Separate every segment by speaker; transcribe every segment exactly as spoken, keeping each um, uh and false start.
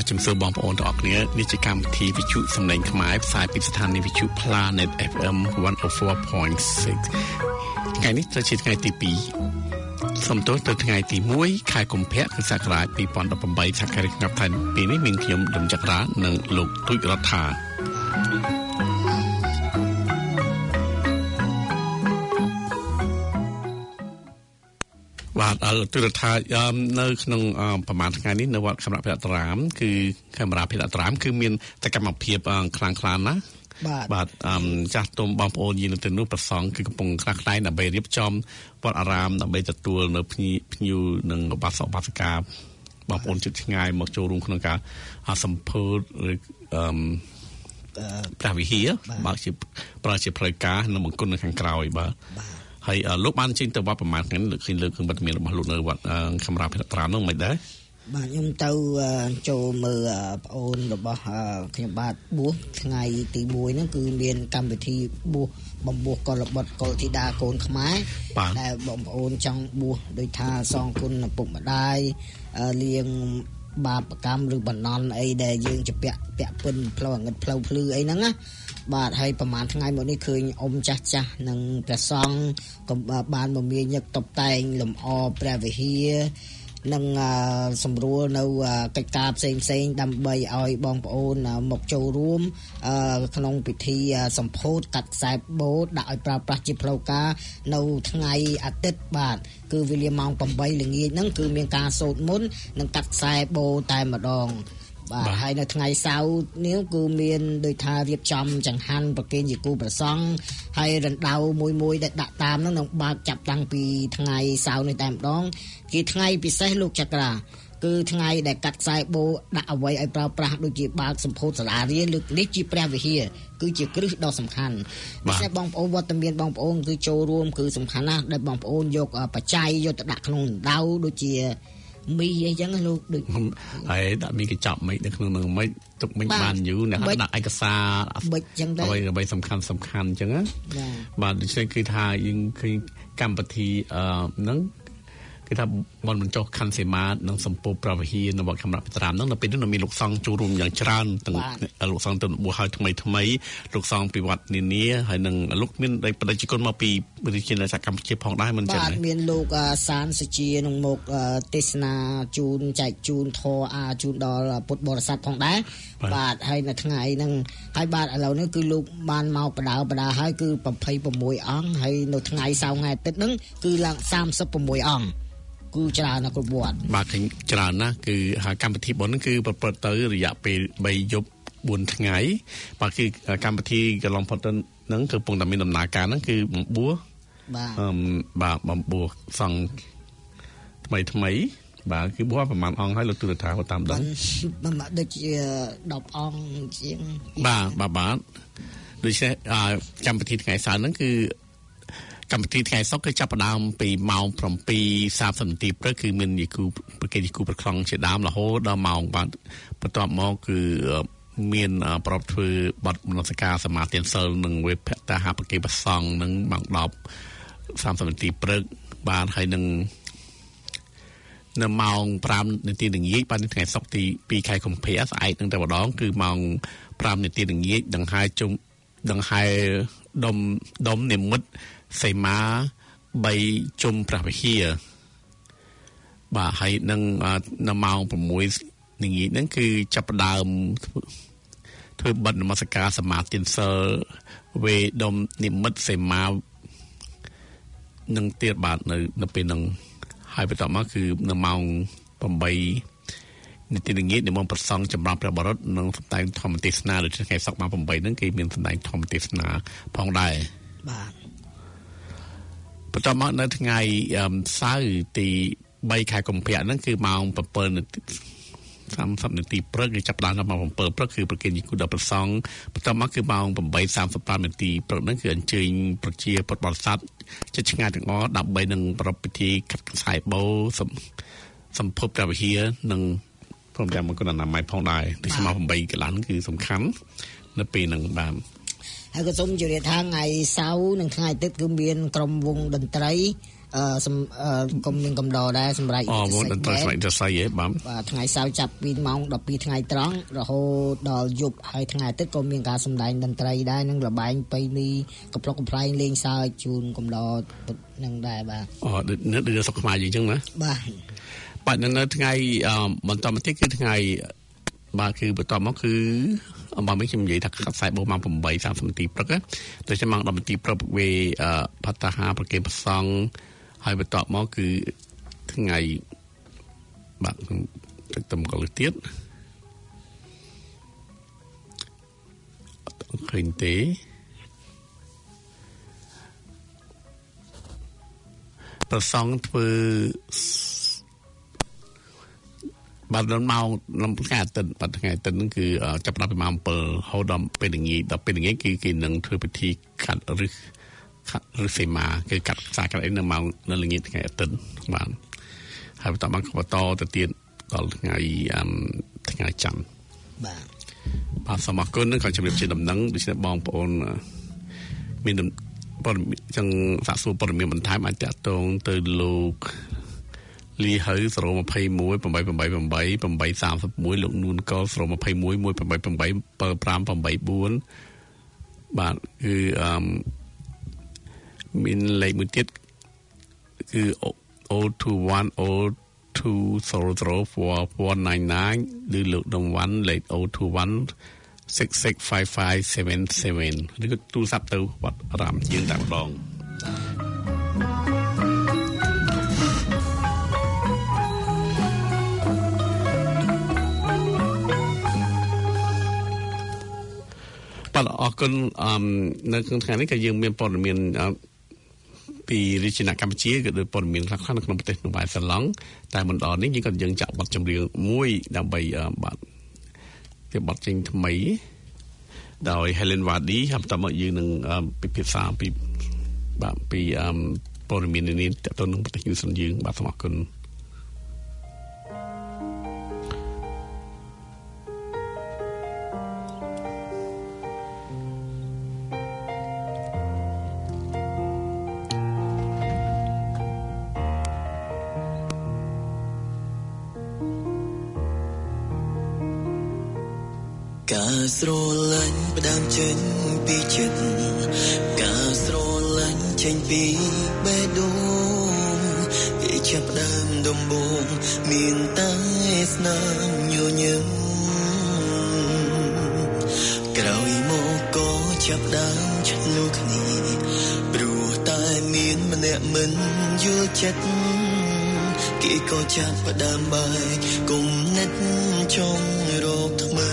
Speaker 1: ជំរាបសួរបងប្អូនទាំងអស់គ្នានេះជាកម្មវិធីវិទ្យុសំឡេងខ្មែរផ្សាយពីស្ថានីយ៍វិទ្យុ Planet เอฟ เอ็ม one oh four point six ថ្ងៃនេះត្រូវជាថ្ងៃទីtwoសំទោសទៅថ្ងៃទីoneខែកុម្ភៈគ្រិស្តសករាជtwo thousand eighteenថាការក្នុងថ្ងៃពេលនេះមានខ្ញុំលំចក្រានិងលោកទូចរដ្ឋាបាទអលទុរថានៅក្នុងប្រហែលថ្ងៃនេះនៅវត្តខេមរភេត្រាមគឺខេមរភេត្រាមគឺមានសកម្មភាពខ្លាំងខ្លាណាស់បាទចាស់ទុំបងប្អូនយានទៅនោះប្រសងគឺកំពុងខ្លះខ្លៃដើម្បីរៀបចំវត្តអារាមដើម្បីទទួលនៅភ្ញៀវភ្ញៀវនិងបាសកបាសិកាបងប្អូនជិតឆ្ងាយមកចូលរួមក្នុងការសម្ពោធឬអឺព្រះវិហារបើជាប្រជាផ្លូវការនៅមង្គលនៅខាងក្រោយបាទហើយលោកបានចេញទៅវត្តប្រមាណថ្ងៃនេះលើកឃើញលើកវត្តមានរបស់លោកនៅវត្តខេមរភេត្រាមនោះមិនដែរ
Speaker 2: បាទខ្ញុំទៅចូលមើលប្អូនរបស់ខ្ញុំបាទបួសថ្ងៃទីoneហ្នឹងគឺមានកម្មវិធីបួសបំពោះកុលបុត្រកុលធីតាកូនខ្មែរដែលបងប្អូនចង់បួសដោយថាសងគុណឪពុកម្ដាយលៀងបាបកម្មឬបណ្ណន់អីដែលយើងជាពាក់ពាក់ពិនផ្លូវអាងឹតផ្លូវភ្លឺអីហ្នឹងណាបាទហើយប្រហែលថ្ងៃមកនេះឃើញអ៊ំចាស់ចាស់និងព្រះសង្ឃក៏បានមមាញឹកតុបតែងលម្អព្រះវិហារនិងសម្រួលនៅកិច្ចការផ្សេងផ្សេងដើម្បីឲ្យបងប្អូនមកចូលរួមក្នុងពិធីសម្ពោធកាត់ខ្សែបូដាក់ឲ្យប្រើប្រាស់ជាផ្លូវការនៅថ្ងៃអាទិត្យបាទគឺវេលាម៉ោងeightល្ងាចហ្នឹងគឺមានការសូត្រមន្តនិងកាត់ខ្សែបូតែម្ដងបាទហើយនៅថ្ងៃសៅរ៍នេះគឺមានដោយថារៀបចំចង្ហាន់ប្រគេនជាគូប្រសង់ហើយរណ្ដៅមួយមួយដែលដាក់តាមហ្នឹងនឹងបើកចាប់តាំងពីថ្ងៃសៅរ៍នេះតែម្ដងគឺថ្ងៃពិសេសលោកចក្រាគឺថ្ងៃដែលកាត់ខ្សែបូដាក់អ្វីឲ្យប្រើប្រាស់ដូចជាបើកសម្ពោធសាលារៀនលើកនេះជាព្រះវិហារគឺជាគ្រឹះដ៏សំខាន់ដូច្នេះបងប្អូនវត្តមានបងប្អូនគឺចូលរួមគឺសំខាន់ណាស់ដែលបងប្អូនយកបច្ច័យយកទៅដាក់ក្នុងរណ្ដៅដូចជាមីអីចឹងលោកដូច
Speaker 1: ហើយដាក់មីកញ្ចប់មិននៅក្នុងនឹងមិនទុកមិនបានយូរអ្នកដាក់ឯកសារបិចចឹងដែរអ្វីសំខាន់សំខាន់ចឹងណាបាទដូច្នេះគឺថាយើងឃើញកម្មវិធីអឺហ្នឹងគឺថាបនបញ្ចុះខណ្ឌសីមានិងសម្ពោធព្រះវិហារនៅវត្តខេមរភេត្រាមហ្នឹងនៅពេលនោះមានលោកសង្ឃចូលរួមយ៉ាងច្រើនទាំងលោកសង្ឃទៅបួសហើយថ្មីថ្មីលោកសង្ឃពីវត្តនានាហើយនឹងលោកមានបដិជនមកពីវិទ្យាល័យកម្ពុជាផងដែរមិនចឹង
Speaker 2: បាទមានលោកសានសុជានឹងមកទេសនាជូនចែកជូនធរអាជូនដល់ពុទ្ធបរិស័ទផងដែរបាទហើយនៅថ្ងៃហ្នឹងហើយបាទឥឡូវនេះគឺលោកបានមកបដៅបដាហើយគឺtwenty-sixអង្គហើយនៅថ្ងៃសៅរ៍ថ្ងៃអាទិត្យហ្នឹងគឺឡើងthirty-sixអង្គគឺច្រើនណាស់គ្រប់វត្ត
Speaker 1: បាទច្រើនណាស់គឺកម្មវិធីបុណ្យហ្នឹងគឺប្រព្រឹត្តទៅរយៈពេលthreeយប់fourថ្ងៃបាទគឺកម្មវិធីកន្លងផុតហ្នឹងគឺកំពុងតែមានដំណើរការហ្នឹងគឺបំបួស
Speaker 2: បាទ
Speaker 1: អឺបាទបំបួសសង្ឃថ្មីថ្មីបាទគឺបួសប្រហែលអង្គហើយលោកទូរថាតាមដឹង
Speaker 2: បាទដូចជាtenអង្គជាង
Speaker 1: បាទបាទបាទដូច្នេះកម្មវិធីថ្ងៃសៅរ៍ហ្នឹងគឺកម្មវិធីថ្ងៃសុក្រគឺចាប់ផ្ដើមពីម៉ោងseven thirtyនាទីព្រឹកគឺមានយីគូប្រគេនយីគូប្រខ្លងជាដើមរហូតដល់ម៉ោងបាទបន្ទាប់មកគឺមានប្រពធ្វើបទមនសិការសមាទានសិលនិងវេភតាហប្រគេនប្រសង់នឹងម៉ោងten thirtyនាទីព្រឹកបាទហើយនឹងនៅម៉ោងfiveនាទីល្ងាចបាទថ្ងៃសុក្រទីtwoខែកុម្ភៈស្អែកនឹងតែម្ដងគឺម៉ោងfiveនាទីល្ងាចដង្ហែជុំដង្ហែដុំដុំនិមិត្តសីមាthreeជុំព្រះវិហារបាទហើយនឹងនៅម៉ោងsixល្ងាចហ្នឹងគឺចាប់ផ្ដើមធ្វើបទនមស្ការសមាទានសិលវេដុំនិមិត្តសីមានឹងទៀតបាទនៅនៅពេលហ្នឹងហើយបន្ទាប់មកគឺនៅម៉ោងeightនាទីល្ងាចនិមន្តប្រសង់ចម្រើនព្រះបរិត្តនិងសម្ដែងធម្មទេសនាដូចថ្ងៃសុក្រម៉ោងeightហ្នឹងគេមានសម្ដែងធម្មទេសនាផងដែរ
Speaker 2: បាទ
Speaker 1: បន្ទាប់មកនៅថ្ងៃសៅរ៍ទីthreeខែកុម្ភៈហ្នឹងគឺម៉ោងsevenនាទីthirtyនាទីព្រឹកគឺចាប់ផ្ដើមដល់ម៉ោងsevenព្រឹកគឺប្រគេនយីគូដល់ព្រះសង្ឃបន្ទាប់មកគឺម៉ោងeight thirty-fiveនាទីព្រឹកហ្នឹងគឺអញ្ជើញប្រជាពុទ្ធបរិស័ទជិតឆ្ងាយទាំងអស់ដើម្បីនឹងប្រពៃពិធីកាត់ខ្សែបូសម្ពោធព្រះវិហារនិងព្រមទាំងមង្គលអនាម័យផងដែរដូច្នេះម៉ោងeightកន្លះគឺសំខាន់នៅពេលហ្នឹងបាទ
Speaker 2: ហើយក៏សូមជម្រាបថាថ្ងៃសៅរ៍និងថ្ងៃអាទិត្យគឺមានក្រុមវងតន្ត្រីអឺកុំមានកំដរដែរសម្រាប់
Speaker 1: អូមកដល់សម្រាប់ស័យហ៎បាទ
Speaker 2: បាទថ្ងៃសៅរ៍ចាប់ពីម៉ោងដប់ពីរថ្ងៃត្រង់រហូតដល់យប់ហើយថ្ងៃអាទិត្យក៏មានការសម្ដែងតន្ត្រីដែរនិងល្បែងបៃនីកំប្លុកកំប្លែងលេងសើចជូនកំដរនឹងដែរបាទ
Speaker 1: អូនៅនៅស្រុកខ្មែរយើងអញ្ចឹងណា
Speaker 2: បាទ
Speaker 1: បាទនៅថ្ងៃបន្តមកទៀតគឺថ្ងៃបាទគឺបន្តមកគឺអំបងខ្ញុំនិយាយថាខ្សែបោះម៉ោង eight thirty នាទីព្រឹកទៅចាំម៉ោងtenនាទីព្រឹកវេផាតាហាប្រគេប្រសង់ហើយបន្តមកគឺថ្ងៃបាទទឹកតំកលទៀតអត់ឃើញទេប្រសង់ធ្វើបាទដល់ម៉ោងថ្ងៃអាទិត្យបាទថ្ងៃអាទិត្យហ្នឹងគឺចាប់ដល់ពីម៉ោងsevenហូតដល់ពេលល្ងាចដល់ពេលល្ងាចគឺគេនឹងធ្វើពិធីកាត់ឫសកាត់ឫសសីមាគឺកាត់ខ្សែកាត់អីនៅម៉ោងនៅល្ងាចថ្ងៃអាទិត្យបាទហើយបន្តមកបន្តទៅទៀតដល់ថ្ងៃថ្ងៃច័ន្ទ
Speaker 2: បាទ
Speaker 1: បាទសូមអរគុណនឹងក៏ជម្រាបជាដំណឹងដូច្នេះបងប្អូនមានព័ត៌មានចឹងសាកសួរព័ត៌មានបន្ថែមអាចតាក់ទងទៅលោកលីហើយzero two one eight eight eight eight eight three oneលោកនួនកលzero two one one eight eight eight eight five eight fourបាទគឺអឺមានលេខមួយទៀតគឺ zero two one zero two zero zero four four nine nine ឬលោកដងវ៉ាន់លេខ zero two one six six five five seven seven ឬក៏ទូរស័ព្ទទៅវត្តអារាមយើងតែម្ដងបាទអរគុណនៅក្នុងថ្ងៃនេះក៏យើងមានព័ត៌មានពីរាជការកម្ពុជាក៏ដូចព័ត៌មានខ្លះៗនៅក្នុងប្រទេសក្នុងបែបសាឡង់តែមិនដល់នេះយើងក៏យើងចាក់បទចម្រៀងមួយដើម្បីបាទជាបទចេញថ្មីដោយ Helen Wadi ហើយបន្តមកយើងនឹងពិភាក្សាពីបាទពីព័ត៌មាននេះតទៅនឹងប្រទេសយើងយើងបាទសូមអរគុណ
Speaker 3: ការស្រឡាញ់ផ្ដើមចេញពីចិត្តការស្រឡាញ់ចេញពីបេះដូងគេចាប់ផ្ដើមដំបូងមានតែស្នាមញញឹមក្រោយមកក៏ចាប់ផ្ដើមឆ្លុះគ្នាព្រោះតែមានម្នាក់មិនយល់ចិត្តគេក៏ចាប់ផ្ដើមបែកគំនិតចង់រកថ្មី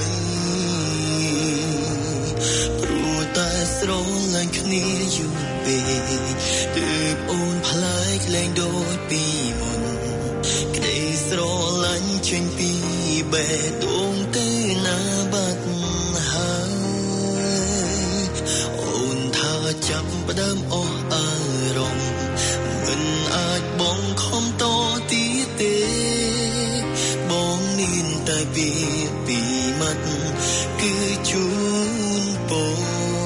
Speaker 3: ស្រឡាញ់គ្នាយូរពេកទើបអូនផ្លែកលែងដូចពីមុនក្តីស្រឡាញ់ចេញពីបេះដូងទៅណាបាត់ហើយអូនថាចាប់ផ្ដើមអស់អារម្មណ៍មិនអាចបងខំតទៀតទេបងមានតែពីពីមាត់គឺជូនពរ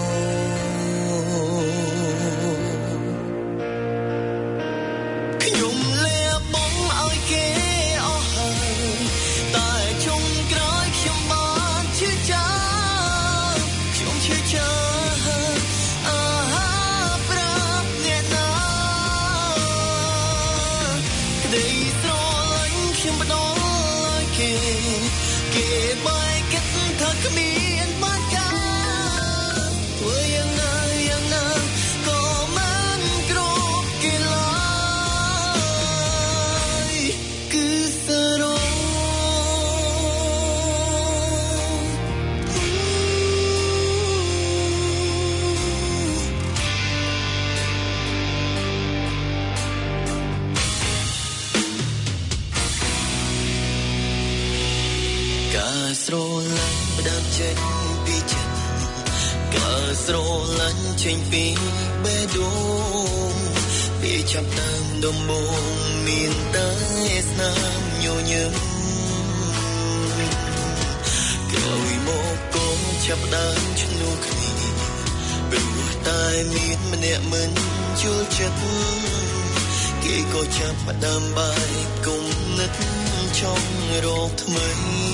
Speaker 3: ស្រឡាញ់ផ្ដើមចេញពីចិត្តការស្រឡាញ់ចេញពីបេះដូងពេលចាប់ដើមដំបូងមានតែស្នាមញញឹមក្រោយមកក៏ចាប់ដើមឆ្លុះគ្នាព្រោះតែមានម្នាក់មិនយល់ចិត្តគេគេក៏ចាប់ផ្ដើមបាយគុំនិតចង់រកថ្មី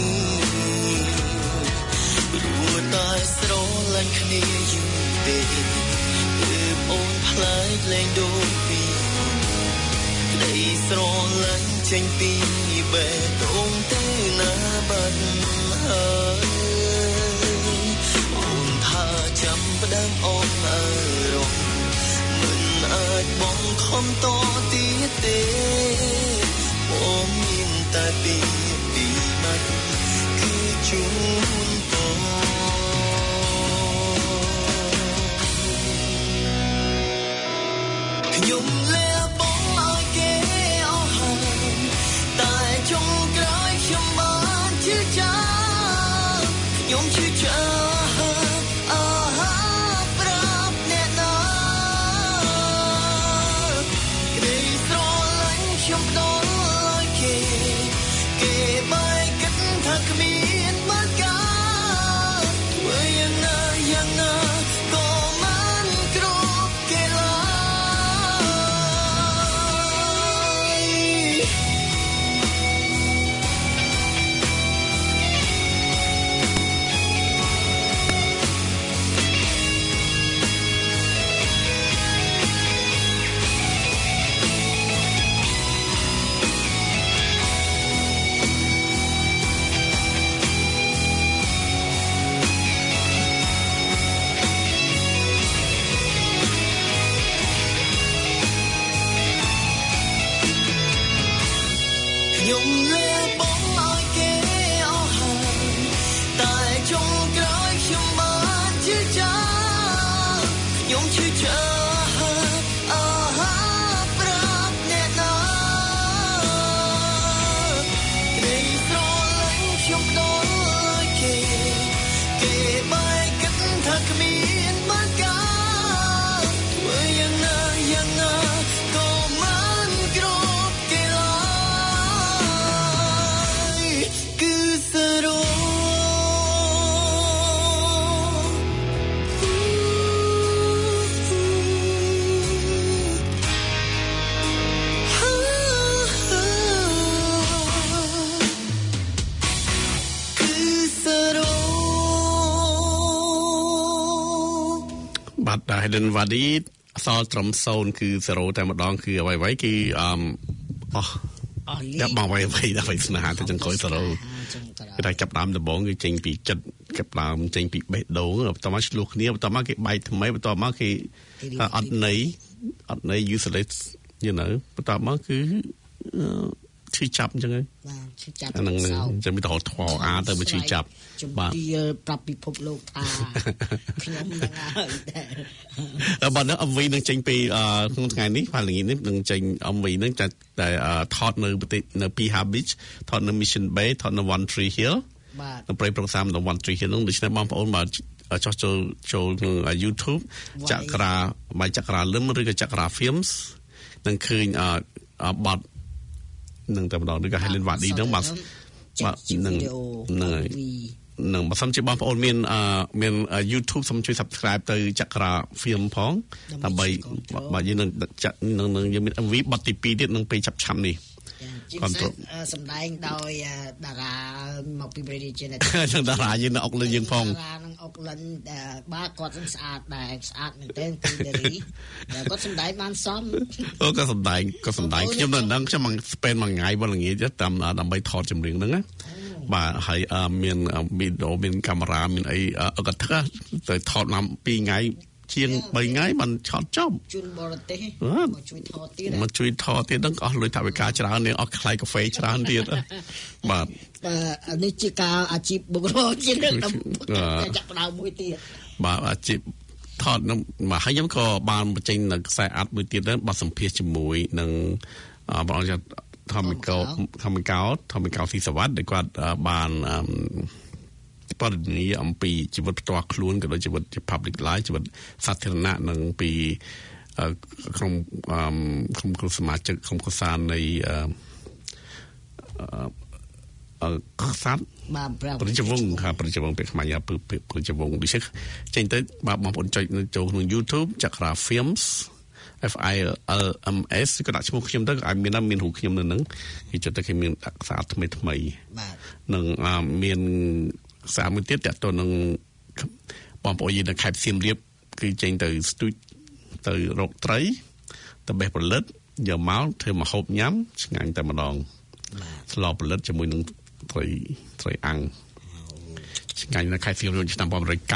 Speaker 3: ព្រោះតែស្រឡាញ់គ្នាយូរពេកទើបអូនផ្លែកលែងដូចពីក្ដីស្រឡាញ់ចេញពីបេះដូងទៅណាបាត់ហើយអូនថាចាំផ្ដើមអូនអរំមិនអាចបងខំតទៀតទេបងមានតែពីពីមកគឺជូនពរខ្ញុំលែបងឲ្យគេអស់ហើយតែចុងក្រោយខ្ញុំបានជឿចាខ្ញុំជឿចាអើប្រាប់អ្នកណាក្ដីស្រឡាញ់ខ្ញុំដល់ឲ្យគេគេបែកគិតថាគ្មានមកការធ្វើយ៉ាងណាយ៉ាងណាក៏មិនគ្រប់គេឡើយខ្ញុំលែបងឲ្យគេអស់ហើយតែចុងក្រោយខ្ញុំបានជឿចាខ្ញុំជឿចាអើប្រាប់អ្នកណាក្ដីស្រឡាញ់ខ្ញុំដល់ឲ្យគេគេបែកគិតថាគ្មានមកការធ្វើយ៉ាងណាយ៉ាងណាក៏មិនគ្រប់គេឡើយគឺសរោគឺសរោ
Speaker 1: បាទដែល Helen Wadi អសល់ត្រឹមសូន្យគឺzeroតែម្ដងគឺអ្វីៗគឺអមអស់
Speaker 2: អស់លី
Speaker 1: តែបងអ្វីៗដើម្បីស្នេហាទៅចង្កុយzero គឺតែចាប់ដើមដំបងគឺចេញពីចិត្តចាប់ដើមចេញពីបេះដូងបន្ទាប់មកឆ្លោះគ្នាបន្ទាប់មកគេបែកថ្មីបន្ទាប់មកគេអត់ន័យអត់ន័យ useless you know បន្ទាប់មកគឺឈឺចាប់អញ្ចឹងហើយ
Speaker 2: បាទឈឺចាប់
Speaker 1: ហ្នឹងចាំទៅថតអាទៅមកឈឺចាប់
Speaker 2: បាទប្រាប់ពិភពលោកថាខ្ញុំនឹងហើយ
Speaker 1: តែបើនៅ em vê នឹងចេញពីក្នុងថ្ងៃនេះផលល្ងាចនេះនឹងចេញ em vê នឹងតែថតនៅប្រទេសនៅ Piha Beach ថតនៅ Mission Bay ថតនៅ One Tree Hill
Speaker 2: បាទ
Speaker 1: នៅព្រៃប្រសាមនៅ One Tree Hill នោះដូច្នេះបងប្អូនមកចោះចូលចូលក្នុង YouTube ចក្រាបាយចក្រាលឹមឬក៏ចក្រា Films នឹងឃើញបទនឹងតែម្ដងឬក៏ Helen Wadi ហ្នឹងបាទបាទនឹងនឹងនឹងបើសិនជាបងប្អូនមានមាន YouTube សូមជួយ Subscribe ទៅចក្រា Film ផងដើម្បីបាទយើងនឹងនឹងយើងមាន em vê បទទីtwoទៀតនឹងពេលចាប់ឆាំនេះ
Speaker 2: គាត់សម្ដែងដោយតារាមកពីប្រទេសជាតិ
Speaker 1: ហ្នឹងតារាយើងនៅអុកលិនយើងផង
Speaker 2: តារានឹងអុកលិនបាទគាត់នឹងស្អាតដែរស្អាតមែនទែនគឺតារីគាត់សម្ដែងបានសម
Speaker 1: អូគាត់សម្ដែងគាត់សម្ដែងខ្ញុំនៅហ្នឹងខ្ញុំមក spend មួយថ្ងៃវល់ល្ងាចតាមដើម្បីថតចម្រៀងហ្នឹងណាបាទហើយមានវីដេអូមានកាមេរ៉ាមានអីគាត់ថាទៅថតមកtwoថ្ងៃជាងthreeថ្ងៃបានឆត់ចប់
Speaker 2: ជូនបរទេសមកជួយថតទៀត
Speaker 1: មកជួយថតទៀតហ្នឹងអស់លុយថវិកាច្រើននាងអស់ថ្លៃកាហ្វេច្រើនទៀតបាទ
Speaker 2: បាទនេះជាការអាជីពបុគ្គលជារឿងតែចាប់ផ្ដើមមួយទៀត
Speaker 1: បាទអាជីពថតនឹងមកហើយខ្ញុំក៏បានបញ្ចេញនៅខ្សែអាត់មួយទៀតដែរបទសម្ភាសន៍ជាមួយនឹងបងចាធម្មិកោធម្មិកោធម្មិកោស៊ីសវត្តដែលគាត់បានបរិញ្ញាអំពីជីវិតផ្ទាល់ខ្លួនក៏ដូចជីវិតជា public life ជីវិតសាធារណៈនឹងពីក្នុងក្នុងគ្រួសមាជិកក្នុងគ្រួសារនៃអឺខ្សាត់
Speaker 2: បាទ
Speaker 1: ប្រជាវង្សค่ะប្រជាវង្សពេលខ្មែរពើប្រជាវង្សដូចចេញទៅបាទបងប្អូនចុចចូលក្នុង YouTube ចក្រា Films F I L M S ក៏ដាក់ឈ្មោះខ្ញុំទៅក៏អាចមានដែរមានរូបខ្ញុំនៅហ្នឹងគេចិត្តតែគេមានអក្សរថ្មីថ្មីបាទនឹងមានសារមួយទៀតតទៅនឹងបងប្អូនយើងនៅខេត្តសៀមរាបគឺចេញទៅស្ទូចទៅរកត្រីទៅបេះផលិតយកមកធ្វើម្ហូបញ៉ាំឆ្ងាញ់តែម្ដងស្លផលិតជាមួយនឹងត្រីត្រីអាំងឆ្ងាញ់នៅខេត្តសៀមរាបឆ្នាំone nineteen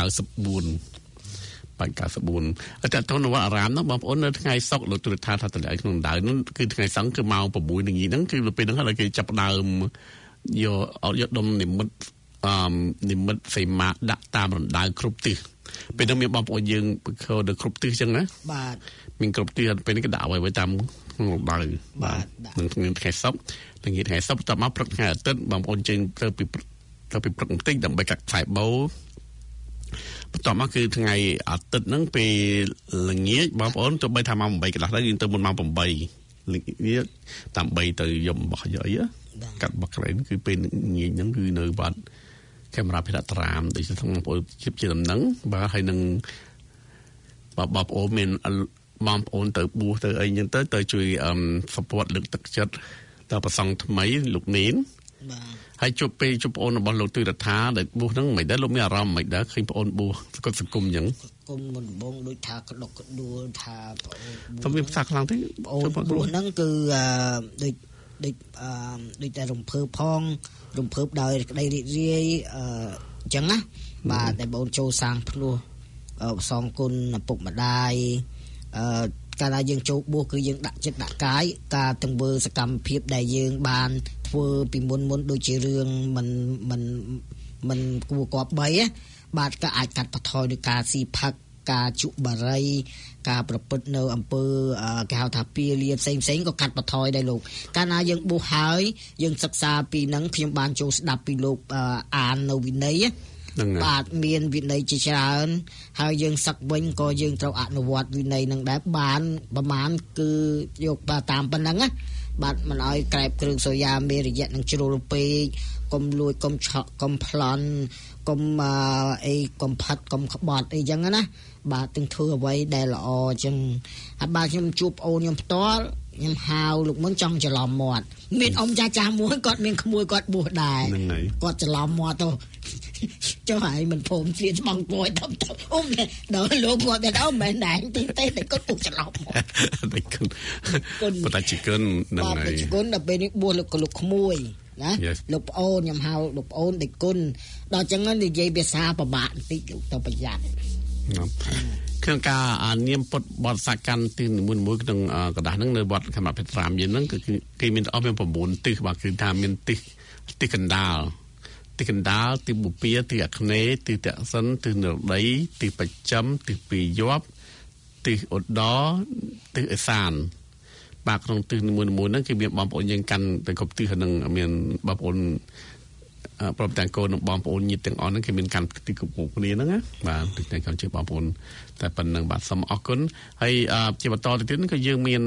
Speaker 1: ninety-fourបាញ់ninety-fourតែតើនៅវត្តអារាមនោះបងប្អូននៅថ្ងៃសុក្រលោកទូរទស្សន៍ថាតម្លៃក្នុងដៅនោះគឺថ្ងៃសង្ឃគឺម៉ោងsixល្ងាចហ្នឹងគឺពេលហ្នឹងហើយគេចាប់ដើមយកយកដុំនិមិត្តអឺនិមិត្តសីមាដាក់តាមរណ្ដៅគ្រប់ទិសពេលហ្នឹងមានបងប្អូនយើងខោដល់គ្រប់ទិសអញ្ចឹងណាបាទមានគ្រប់ទិសពេលនេះក៏ដាក់ឲ្យតាមក្នុងរណ្ដៅបាទនឹងថ្ងៃសុក្រល្ងាចថ្ងៃសុក្រតមកព្រឹកថ្ងៃអាទិត្យបងប្អូនចេញទៅពីទៅពីព្រឹកបន្តិចដើម្បីកាត់ខ្សែបោបន្ទាប់មកគឺថ្ងៃអាទិត្យហ្នឹងពេលល្ងាចបងប្អូនទៅបីថាម៉ោងeightកន្លះទៅយើងទៅមុនម៉ោងeightល្ងាចដើម្បីទៅយំរបស់យកអីកាត់បោះក្រែនគឺពេលល្ងាចហ្នឹងគឺនៅវត្តកាមេរ៉ាភិរតរាមដូចជាបងប្អូនជិបជាដំណឹងបាទហើយនឹងបងប្អូនមានបងប្អូនទៅបួសទៅអីចឹងទៅទៅជួយsupportលើកទឹកចិត្តដល់ប្រសង់ថ្មីលោកនេនបាទហើយជួបពេលជួបបងប្អូនរបស់លោកទូរថាដែលបួសហ្នឹងមិនដែរលោកមានអារម្មណ៍មិនដែរឃើញបងប្អូនបួសស្គុតសង្គមអញ្ចឹងគុំមុនបងដូចថាក្តុកក្តួលថាបងប្អូនទៅមានភាសាខ្លាំងទេបងប្អូនបួសហ្នឹងគឺដូចដូចអឺដូចតែរំភើបផងរំភើបដោយក្តីរីករាយអឺអញ្ចឹងណាបាទតែបងចូលសាងភ្នោះសងគុណឪពុកម្ដាយអឺកាលណាយើងចូលបួសគឺយើងដាក់ចិត្តដាក់កាយការទាំងធ្វើសកម្មភាពដែលយើងបានធ្វើពីមុនមុនដូចជារឿងមិនមិនមិនគួរគប្បីបាទក៏អាចកាត់បន្ថយដោយការស៊ីផឹកការជក់បារីការប្រព្រឹត្តនៅអំពើគេហៅថាពាលាផ្សេងផ្សេងក៏កាត់បន្ថយដែរលោកកាលណាយើងបួសហើយយើងសិក្សាពីហ្នឹងខ្ញុំបានចូលស្ដាប់ពីលោកអាននៅវិន័យបាទមានវិន័យជាច្រើនហើយយើងសឹកវិញក៏យើងត្រូវអនុវត្តវិន័យនឹងដែរបានប្រហែលគឺយកតាមប៉ុណ្ណឹងណាបាទមិនឲ្យក្រែបគ្រឿងសូយ៉ាមេរយៈនឹងជ្រុលពេកកុំលួចកុំឆក់កុំប្លន់កុំអីកុំផាត់កុំក្បត់អីចឹងណាបាទទាំងធ្វើអ្វីដែលល្អចឹងហើយបាទខ្ញុំជួបប្អូនខ្ញុំផ្ទាល់ខ្ញុំហៅលោកមុនចង់ច្រឡំមាត់មានអ៊ំចាស់ចាស់មួយគាត់មានក្មួយគាត់បួសដែរគាត់ច្រឡំមាត់ទៅចុះហើយមិនព្រមស្លៀកស្បង់ពួយទៅទៅអ៊ំដល់លោកគាត់ទៅអ៊ំមិនដែរទីទេតែគាត់ពុកច្រឡំមាត់តែគុណបតាជិគុណហ្នឹងហើយបាទជិគុណដល់ពេលនេះបួសលោកលោកក្មួយណាលោកប្អូនខ្ញុំហៅលោកប្អូនដេកគុណដល់ចឹងនិយាយភាសាពិបាកបន្តិចទៅប្រយ័ត្នក្នុងការនាមពុតបទសកម្មទីមួយមួយក្នុងกระดาษហ្នឹងនៅវត្តខេមរភិត្រាមយើងហ្នឹងគឺគេមានអស់មានnineទិសបាទគឺថាមានទិសទិសកណ្ដាលទិសកណ្ដាលទិសបុពាទិសអគ្នេយ៍ទិសតសិនទិសនរដីទិសបច្ចឹមទិសពីយប់ទិសឧត្តរទិសឦសានបាទក្នុងទិសមួយមួយហ្នឹងគឺមានបងប្អូនយើងកាន់ទៅគ្រប់ទិសហ្នឹងមានបងប្អូនប្រពទាំងកូននិងបងប្អូនញាតិទាំងអស់ហ្នឹងគេមានកាន់ទីគ្រប់គ្នាហ្នឹងណាបាទទីទាំងកម្មជាបងប្អូនតែប៉ុណ្្នឹងបាទសូមអរគុណហើយជាបន្តទៅទៀតក៏យើងមាន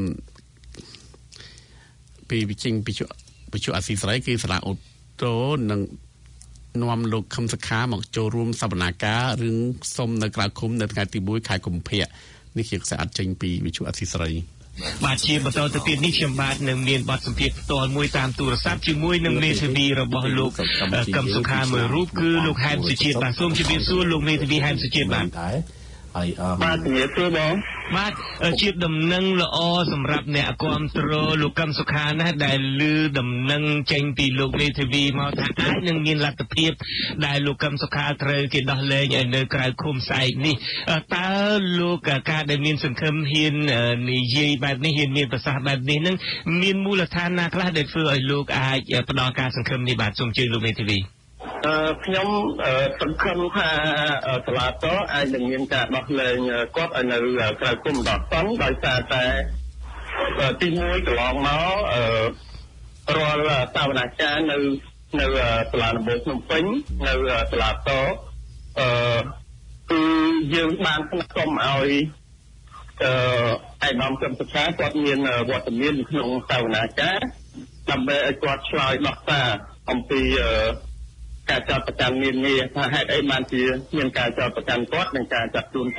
Speaker 1: ពីវិជិញពីវិជុអាស៊ីសេរីគឺសាលាអូតូនិងនាំលោកខឹមសខាមកចូលរួមសវនាការរឿងសុំនៅក្រៅឃុំនៅថ្ងៃទីoneខែកុម្ភៈនេះជាខ្សែអត្តចេញពីវិជុអាស៊ីសេរីបាទជាបន្តទៅទៀតនេះខ្ញុំបាទនឹងមានបទសម្ភាសន៍ផ្ទាល់មួយតាមទូរស័ព្ទជាមួយនឹងមេធាវីរបស់លោកកឹមសុខាមួយរូបគឺលោកហែមសុជាតិបាទសូមជម្រាបសួរលោកមេធាវីហែមសុជាតិបាទហើយបាទជំរាបសួរបងបាទជាដំណឹងល្អសម្រាប់អ្នកគ្រប់គ្រងលោកកឹមសុខាណាស់ដែលឮដំណឹងចេញពីលោកមេធាវីមកថាអាចនឹងមានលទ្ធភាពដែលលោកកឹមសុខាត្រូវគេដោះលែងឲ្យនៅក្រៅឃុំស្អែកនេះតើលោកការដែលមានសង្ឃឹមហ៊ាននិយាយបែបនេះហ៊ានមានប្រសាសន៍បែបនេះនឹងមានមូលដ្ឋានណាខ្លះដែលធ្វើឲ្យលោកអាចផ្ដល់ការសង្ឃឹមនេះបាទសូមជឿលោកមេធាវីអឺខ្ញុំសង្ឃឹមថាសាលាតអាចនឹងមានការដោះលែងគាត់ឲ្យនៅក្រៅឃុំដល់សង្ឃដោយសារតែទីoneកន្លងមកអឺរាល់សវនាការនៅនៅសាលាដំបូងភ្នំពេញនៅសាលាតអឺគឺយើងបានស្នើសុំឲ្យអឺឯកឧត្តមកឹមសុខាគាត់មានវត្តមានក្នុងសវនាការដើម្បីឲ្យគាត់ឆ្លើយដោះសារអំពីអឺការចាត់ប្រកាន់នានាថាហេតុអីបានជាមានការចាត់ប្រកាន់គាត់និងការចាត់ខ្លួនគាត់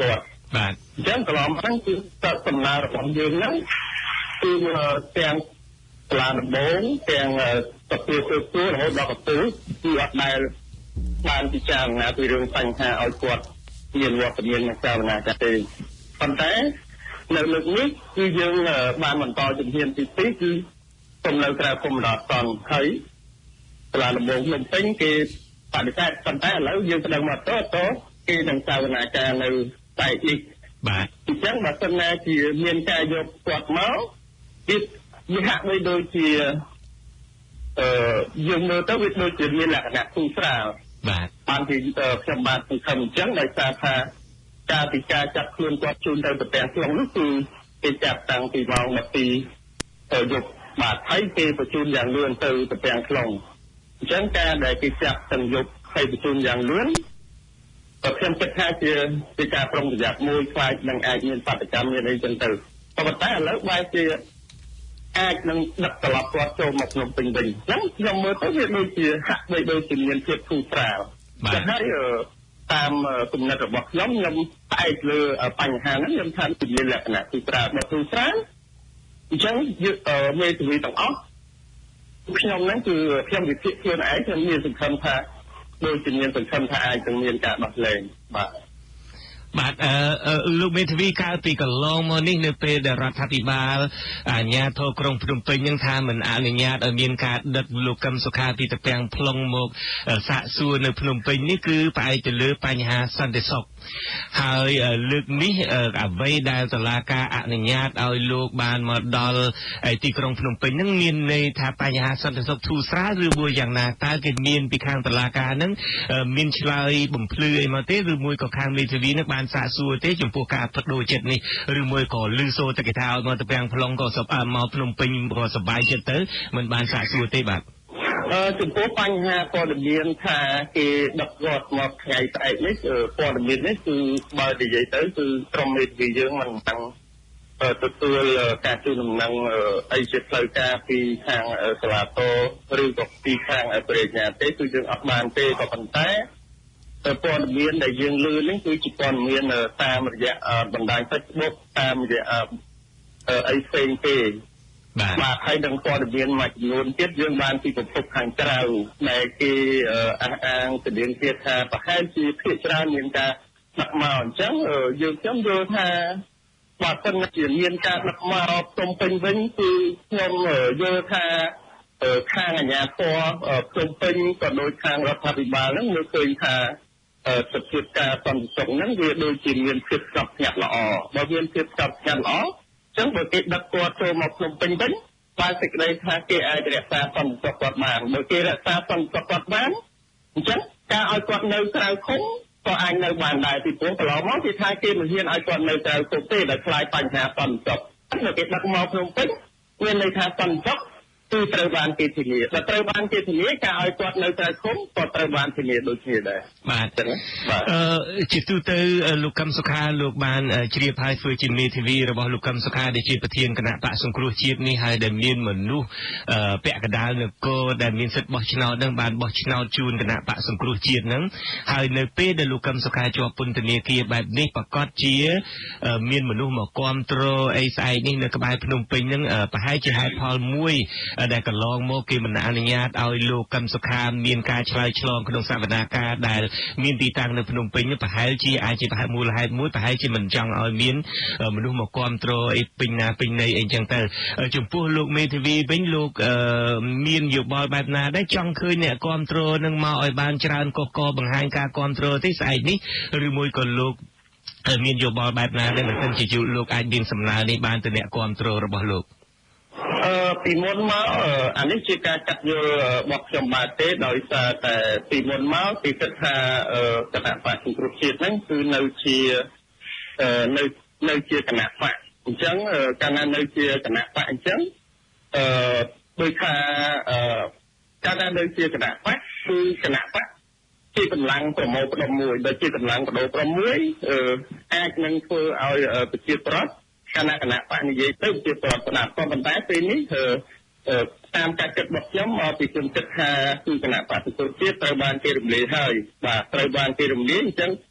Speaker 4: បាទអញ្ចឹងកន្លងហ្នឹងគឺតដំណើររបស់យើងហ្នឹងគឺទាំងសាលាដំបងទាំងទទួលទទួលរហូតដល់កពូលគឺអត់ដែលបានពិចារណាពីរឿងបញ្ហាឲ្យគាត់មានវត្តមាននៅសាវនាកាទេប៉ុន្តែនៅលើកនេះគឺយើងបានបន្តជំហានទីពីរគឺសំណើក្រៅគុំដល់តន់ហើយសាលាដំបងភ្នំពេញគេបដិសេធប៉ុន្តែឥឡូវយើងប្តឹងមកតតគេនឹងសាវនាការនៅតែនេះបាទអញ្ចឹងបើសិនណាជាមានការយកគាត់មកវាវាហាក់បីដូចជាអឺយើងមើលទៅវាដូចជាមានលក្ខណៈទូស្រាលបាទបានពីខ្ញុំបានសង្ឃឹមអញ្ចឹងដោយសារថាការពីការចាត់ខ្លួនគាត់ជូនទៅប្រទេសក្នុងនោះគឺគេចាប់តាំងពីម៉ោងដប់ពីរយប់បាទហើយគេបញ្ជូនយ៉ាងលឿនទៅប្រទេសក្នុងអញ្ចឹងការដែលគេចាប់ទាំងយប់ហើយបញ្ជូនយ៉ាងលឿនក៏ខ្ញុំគិតថាជាជាការប្រុងប្រយ័ត្នមួយខ្លាចនឹងអាចមានបាតកម្មមានអីចឹងទៅប៉ុន្តែឥឡូវបែរជាអាចនឹងដឹកត្រឡប់គាត់ចូលមកក្នុងពេញវិញអញ្ចឹងខ្ញុំមើលទៅវាដូចជាហាក់បីដូចជាមានភាពធូរស្រាលតែហើយតាមគំនិតរបស់ខ្ញុំខ្ញុំផ្អែកលើបញ្ហាហ្នឹងខ្ញុំថាវាមានលក្ខណៈធូរស្រាលបើធូរស្រាលអញ្ចឹងយើងមេធាវីទាំងអស់ខ្ញុំហ្នឹងគឺខ្ញុំវិភាគខ្លួនឯងខ្ញុំមានសង្ឃឹមថាដូចជាមានសង្ឃឹមថាអាចនឹងមានការដោះលែងបាទបាទអឺលោកមេធាវីកាលពីកន្លងមកនេះនៅពេលដែលរដ្ឋាភិបាលអាជ្ញាធរក្រុងភ្នំពេញនឹងថាមិនអនុញ្ញាតឲ្យមានការដិតលោកកឹមសុខាពីតាពាំង plong មកសាកសួរនៅភ្នំពេញនេះគឺផ្អែកទៅលើបញ្ហាសន្តិសុខហើយលើកនេះអ្វីដែលតុលាការអនុញ្ញាតឲ្យលោកបានមកដល់ទីក្រុងភ្នំពេញនឹងមានន័យថាបញ្ហាសន្តិសុខធូរស្រាលឬមួយយ៉ាងណាតើគេមានពីខាងតុលាការនឹងមានឆ្លើយបំភ្លឺអីមកទេឬមួយក៏ខាងមេធាវីនឹងបានសាកសួរទេចំពោះការបដូរចិត្តនេះឬមួយក៏លឺសូរតែគេថាឲ្យមកតាពាំង plong ក៏សុបមកភ្នំពេញក៏សប្បាយចិត្តទៅមិនបានសាកសួរទេបាទអឺចំពោះបញ្ហាព័ត៌មានថាគេដឹកគាត់មកថ្ងៃស្អែកនេះព័ត៌មាននេះគឺបើនិយាយទៅគឺក្រុមមេធាវីយើងមិនតាំងទទួលការជូនដំណឹងអីជាផ្លូវការពីខាងសាលាតឬក៏ពីខាងប្រញ្ញា ទេគឺយើងអត់បានទេក៏ប៉ុន្តែព័ត៌មានដែលយើងឮនេះគឺជាព័ត៌មានតាមរយៈបណ្ដាញ Facebook តាមរយៈអីផ្សេងទេបាទហើយនឹងព័ត៌មានមួយចំនួនទៀតយើងបានពីប្រភពខាងក្រៅដែលគេអះអាងទៅនឹងទៀតថាប្រហែលជាភាគច្រើនមានការដឹកមកអញ្ចឹងយើងខ្ញុំយល់ថាបើសិនជាមានការដឹកមកភ្នំពេញវិញគឺខ្ញុំយល់ថាខាងអាជ្ញាធរភ្នំពេញក៏ដូចខាងរដ្ឋាភិបាលហ្នឹងមើលឃើញថាសភាពការសន្តិសុខហ្នឹងវាដូចជាមានភាពស្ងប់ស្ងាត់ល្អបើមានភាពស្ងប់ស្ងាត់ល្អអញ្ចឹងបើគេដឹកគាត់ចូលមកភ្នំពេញវិញបានសេចក្តីថាគេអាចរក្សាសន្តិសុខគាត់បានបើគេរក្សាសន្តិសុខគាត់បានអញ្ចឹងការឲ្យគាត់នៅក្រៅឃុំក៏អាចនៅបានដែរពីព្រោះកន្លងមកគេថាគេមិនហ៊ានឲ្យគាត់នៅក្រៅឃុំទេដោយខ្លាចបញ្ហាសន្តិសុខតែគេដឹកមកភ្នំពេញមានន័យថាសន្តិសុខគឺត្រូវបានគេធានាបើត្រូវបានគេធានាការឲ្យគាត់នៅក្រៅឃុំក៏ត្រូវបានធានាដូចគ្នាដែរបាទចឹងបាទអឺជាទូទៅលោកកឹមសុខាលោកបានជ្រាបហើយធ្វើជាមេធាវីរបស់លោកកឹមសុខាដែលជាប្រធានគណៈបកសង្គ្រោះជាតិនេះហើយដែលមានមនុស្សពាក់កណ្ដាលនគរដែលមានសិទ្ធិបោះឆ្នោតនឹងបានបោះឆ្នោតជូនគណៈបកសង្គ្រោះជាតិនឹងហើយនៅពេលដែលលោកកឹមសុខាជាប់ពន្ធនាគារបែបនេះប្រកាសជាមានមនុស្សមកគាំទ្រអីស្អែកនេះនៅក្បែរភ្នំពេញនឹងប្រហែលជាហេតុផលមួយដែលកន្លងមកគេមិនអនុញ្ញាតឲ្យលោកកឹមសុខាមានការឆ្លើយឆ្លងក្នុងសវនាការដែលមានទីតាំងនៅភ្នំពេញប្រហែលជាអាចជាមូលហេតុមួយប្រហែលជាមិនចង់ឲ្យមានមនុស្សមកគាំទ្រអីពេញណាពេញណីអីចឹងទៅចំពោះលោកមេធាវីវិញលោកមានយោបល់បែបណាដែរចង់ឃើញអ្នកគាំទ្រនឹងមកឲ្យបានច្រើនកកកបង្ហាញការគាំទ្រទេស្អែកនេះឬមួយក៏លោកមានយោបល់បែបណាដែរបើមិនជាលោកអាចមានសំណើនេះបានទៅអ្នកគាំទ្ររបស់លោកអឺពីមុនមកអានេះជាការកាត់យល់របស់ខ្ញុំបាទទេដោយសារតែពីមុនមកពីគិតថាគណៈបកសង្គ្រោះជាតិហ្នឹងគឺនៅជានៅនៅជាគណៈបកអញ្ចឹងកាលណានៅជាគណៈបកអញ្ចឹងអឺដោយថាអឺកាលណានៅជាគណៈបកគឺគណៈបកជាកម្លាំងប្រមូលផ្ដុំមួយដែលជាកម្លាំងបដូរប្រមួយអឺអាចនឹងធ្វើឲ្យប្រជាប្រដ្ឋគណៈគណៈបកនិយាយទៅជាប្រស្ដាប់ប៉ុន្តែពេលនេះតាមការគិតរបស់ខ្ញុំមកពីខ្ញុំគិតថាគឺគណៈបកសង្គ្រោះជាតិត្រូវបានគេរំលាយហើយបាទត្រូវបានគេរំលាយអញ្ចឹង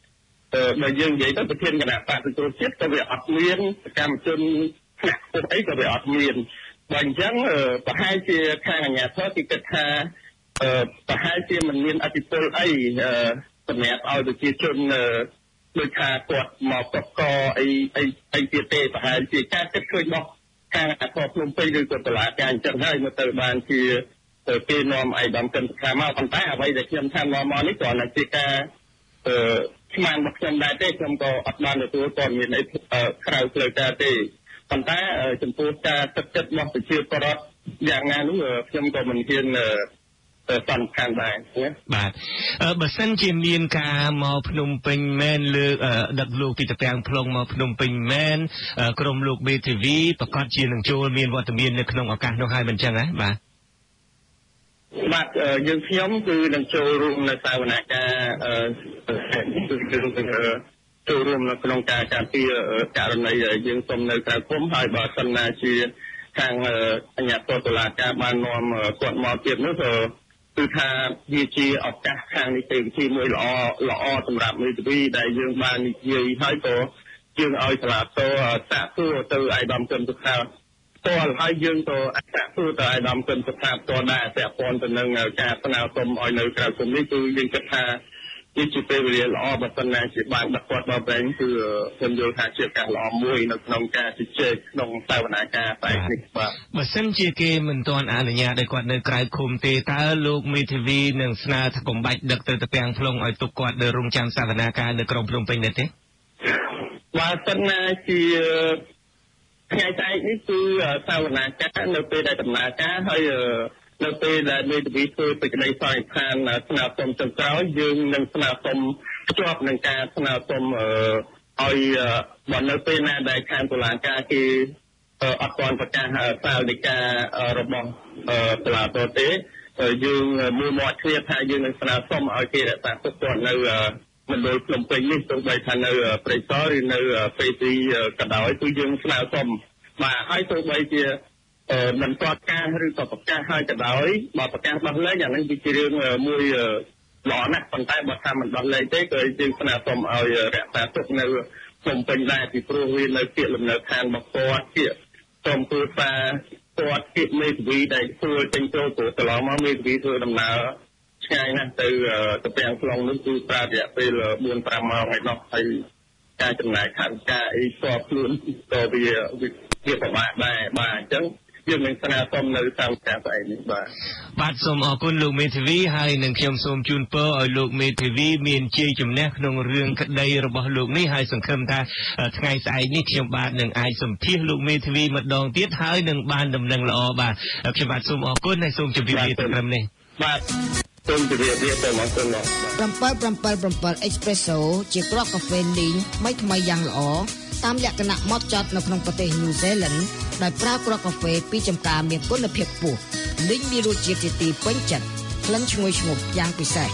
Speaker 4: បើយើងនិយាយទៅប្រធានគណៈបកទទួលជាតិក៏វាអត់មានកម្មជនថ្នាក់ខ្ពស់អីក៏វាអត់មានបើអញ្ចឹងប្រហែលជាខាងអាជ្ញាធរគេគិតថាប្រហែលជាមិនមានអធិពលអីសម្រាប់ឲ្យប្រជាជនដោយថាគាត់មកកកអីអីអីទៀតទេប្រហែលជាការគិតឃើញរបស់ខាងអាជ្ញាធរភ្នំពេញឬក៏តុលាការអញ្ចឹងហើយមកទៅបានជាគេនាំឯកឧត្តមកិនសុខាមកប៉ុន្តែអ្វីដែលខ្ញុំថានាំមកនេះគ្រាន់តែជាការស្មានរបស់ខ្ញុំដែរទេខ្ញុំក៏អត់បានទទួលព័ត៌មានអីក្រៅផ្លូវការទេប៉ុន្តែចំពោះការទឹកចិត្តរបស់ប្រជាពលរដ្ឋយ៉ាងណានោះខ្ញុំក៏មិនហ៊ានសំខាន់ដែរ
Speaker 5: បាទបើសិនជាមានការមកភ្នំពេញមែនលើដឹកលោកពីតាពាំង plong មកភ្នំពេញមែនក្រុមលោក បេ ធី វី ប្រកាសជានឹងចូលមានវត្តមាននៅក្នុងឱកាសនោះហើយមិនចឹងហ៎បាទ
Speaker 4: បាទយើងខ្ញុំគឺនឹងចូលរួមនៅសវនកម្មចូលរួមនៅក្នុងការការពារករណីយើងសុំនៅក្រៅឃុំហើយបើសិនណាជាខាងអាជ្ញាធរតុលាការបាននាំគាត់មកទៀតនោះក៏គឺថាវាជាឱកាសខាងនីតិវិធីមួយល្អល្អសម្រាប់មេធាវីដែលយើងបាននិយាយហើយក៏យើងឲ្យសាលាតសាកសួរទៅឯកឧត្តមកិនសុខាតើហើយយើងក៏អាចសាកសួរទៅឯកឧត្តមកិនសុខាតដែរពាក់ព័ន្ធទៅនឹងការស្នើសុំឲ្យនៅក្រៅឃុំនេះគឺយើងគិតថាជាជាពេលវេលាល្អបើសិនណាជាបានដឹកគាត់មកវិញគឺខ្ញុំយល់ថាជាការល្អមួយនៅក្នុងការជជែកក្នុងសវនកម្មផ្នែកនេះបាទ
Speaker 5: បើសិនជាគេមិនទាន់អនុញ្ញាតឲ្យគាត់នៅក្រៅឃុំទេតើលោកមេធាវីនឹងស្នើថាកុំបាច់ដឹកទៅតាពាំង plong ឲ្យទុកគាត់នៅរងចាំសវនកម្មនៅក្រុងភ្នំពេញនេះទេ
Speaker 4: បើសិនណាជាថ្ងៃស្អែកនេះគឺសវនកម្មនៅពេលដែលដំណើរការហើយនៅពេលដែលមេធាវីធ្វើសេចក្តីសន្និដ្ឋានស្នើសុំចុងក្រោយយើងនឹងស្នើសុំភ្ជាប់នឹងការស្នើសុំឲ្យបើនៅពេលណាដែលខាងតុលាការគេអត់ទាន់ប្រកាសសាលដីការបស់តុលាការទេយើងមួយមាត់គ្នាថាយើងនឹងស្នើសុំឲ្យគេរក្សាទុកគាត់នៅមណ្ឌលភ្នំពេញនេះទោះបីថានៅព្រៃសរឬនៅព្រៃទីក៏ដោយគឺយើងស្នើសុំបាទហើយទោះបីជាមិនទាត់ការឬក៏ប្រកាសឲ្យក៏ដោយបើប្រកាសដោះលែងអានឹងវាជារឿងមួយល្អណាស់ប៉ុន្តែបើថាមិនដោះលែងទេក៏យើងស្នើសុំឲ្យរក្សាទុកនៅភ្នំពេញដែរពីព្រោះវានៅជាលំនៅឋានរបស់គាត់ជាក្រុមគ្រួសារគាត់ជាមេធាវីដែលធ្វើចេញចូលទៅកន្លងមកមេធាវីធ្វើដំណើរឆ្ងាយណាស់ទៅតាពាំង plong នោះគឺប្រើរយៈពេល បួនប្រាំម៉ោងឯណោះហើយការចំណាយថវិកាអីស្ទាល់ខ្លួនក៏វាវាពិបាកដែរបាទអញ្ចឹងយើងនឹងស្នើសុំនៅតាមការស្អែកនេះបាទ
Speaker 5: បាទសូមអរគុណលោកមេធាវីហើយនឹងខ្ញុំសូមជូនពរឲ្យលោកមេធាវីមានជ័យជំនះក្នុងរឿងក្តីរបស់លោកនេះហើយសង្ឃឹមថាថ្ងៃស្អែកនេះខ្ញុំបាទនឹងអាចសម្ភាសលោកមេធាវីម្ដងទៀតហើយនឹងបានដំណឹងល្អបាទខ្ញុំបាទសូមអរគុណហើយសូមជម្រាបលាត្រឹមនេះ
Speaker 4: បាទសូមជម្រាបលាទៅមកសូម
Speaker 2: 777 Espresso ជាគ្រាប់កាហ្វេលីងថ្មីថ្មីយ៉ាងល្អតាមលក្ខណៈម៉ត់ចត់នៅក្នុងប្រទេស New Zealand ដោយប្រើគ្រាប់កាហ្វេពីចម្ការមានគុណភាពខ្ពស់លីងមានរសជាតិជាទីពេញចិត្តក្លិនឈ្ងុយឈ្ងប់យ៉ាងពិសេស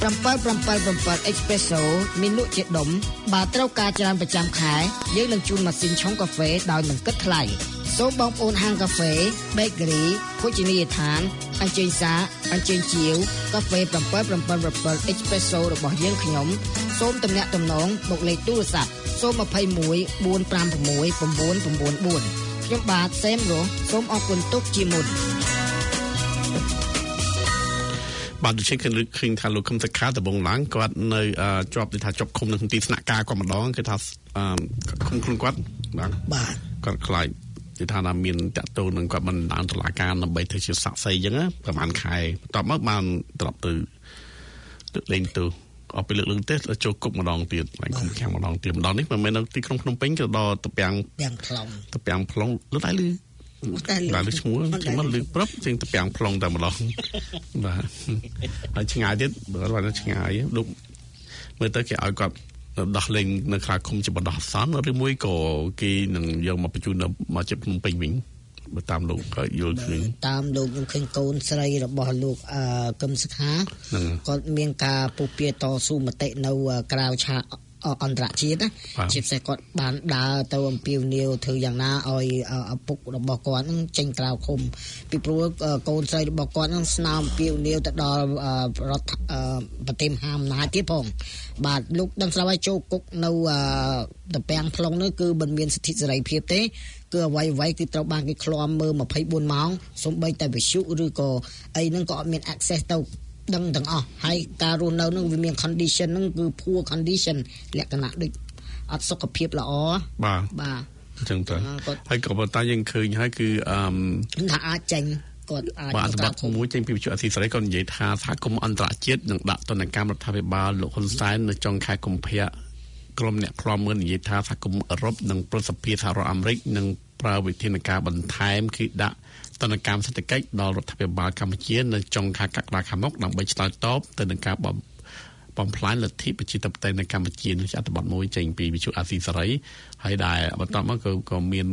Speaker 2: 777 Espresso មានលក់ជាដុំបើត្រូវការច្រើនប្រចាំខែយើងនឹងជូនម៉ាស៊ីនឆុងកាហ្វេដោយមិនគិតថ្លៃសូមបងប្អូនហាងកាហ្វេ Bakery ភោជនីយដ្ឋានអញ្ជើញសាអញ្ជើញជាវកាហ្វេ777 Espresso របស់យើងខ្ញុំសូមទំនាក់ទំនងមកលេខទូរស័ព្ទសូម214569994ខ្ញុំបាទសេមរស់សូមអរគុណទុកជាមុន
Speaker 1: បាទដូចជាឃើញថាលោកខឹមសខាដំបងឡើងគាត់នៅជាប់ថាជាប់ឃុំនៅក្នុងទីស្នាក់ការគាត់ម្ដងគឺថាឃុំខ្លួនគាត់បាទ
Speaker 2: បាទ
Speaker 1: គាត់ខ្លាចគឺថាមានតាក់ទងនឹងគាត់មិនដើរតុលាការដើម្បីធ្វើជាសាក្សីអញ្ចឹងប្រហែលខែបន្ទាប់មកបានត្រឡប់ទៅលេងទៅអស់ពីលើកឡើងទេចូលគុកម្ដងទៀតឡើងគុំខាំម្ដងទៀតម្ដងនេះមិនមែននៅទីក្រុងភ្នំពេញក៏ដល់តាពាំង
Speaker 2: ពាំង plong
Speaker 1: តាពាំង plong លើតែលឺតែលឺឈ្មោះជាមកលឺប្រាប់ជាងតាពាំង plong តែម្ដងបាទហើយឆ្ងាយទៀតបើគាត់ឆ្ងាយលោកមើលទៅគេឲ្យគាត់ដោះលែងនៅក្រៅឃុំជាបដោះសន្នឬមួយក៏គេនឹងយកមកបញ្ជូនមកជិតភ្នំពេញវិញបើតាមលោកក៏យល់ឃើញ
Speaker 2: តាមលោកខ្ញុំឃើញកូនស្រីរបស់លោកអឺកឹមសុខាគាត់មានការពុះពៀតស៊ូមតិនៅក្រៅឆាកអន្តរជាតិណាជាពិសេសគាត់បានដើរទៅអំពាវនាវធ្វើយ៉ាងណាឲ្យឪពុករបស់គាត់នឹងចេញក្រៅឃុំពីព្រោះកូនស្រីរបស់គាត់នឹងស្នើអំពាវនាវទៅដល់រដ្ឋប្រទេសមហាអំណាចទៀតផងបាទលោកដឹងស្រាប់ហើយចូលគុកនៅតំពាំង plong នោះគឺមិនមានសិទ្ធិសេរីភាពទេគឺអ្វីអ្វីគឺត្រូវបានគេឃ្លាំមើលម្ភៃបួនម៉ោងសូម្បីតែវិទ្យុឬក៏អីហ្នឹងក៏អត់មាន access ទៅដឹងទាំងអស់ហើយការរស់នៅនឹងវាមាន condition ហ្នឹងគឺ poor condition លក្ខណៈដូចអត់សុខភាពល្អ
Speaker 1: បាទ
Speaker 2: បាទ
Speaker 1: អញ្ចឹងទៅហើយក៏ប៉ុន្តែយើងឃើញហើយគឺអឺ
Speaker 2: ថាអាចចេញគាត់អាច
Speaker 1: បាទអត្ថបទមួយចេញពីវិទ្យុអាស៊ីសេរីក៏និយាយថាសហគមន៍អន្តរជាតិនឹងដាក់ទណ្ឌកម្មរដ្ឋាភិបាលលោកហ៊ុនសែននៅចុងខែកុម្ភៈក្រុមអ្នកឃ្លាំមើលនិយាយថាសហគមន៍អឺរ៉ុបនិងប្រសិទ្ធភាពសហរដ្ឋអាមេរិកនឹងប្រើវិធានការបន្ថែមគឺដាក់ទណ្ឌកម្មសេដ្ឋកិច្ចដល់រដ្ឋាភិបាលកម្ពុជានៅចុងខែកក្កដាខាងមុខដើម្បីឆ្លើយតបទៅនឹងការបំបំផ្លាញលទ្ធិប្រជាធិបតេយ្យនៅកម្ពុជានេះជាអត្ថបទមួយចេញពីវិទ្យុអាស៊ីសេរីហើយដែលបន្តមកក៏ក៏មាន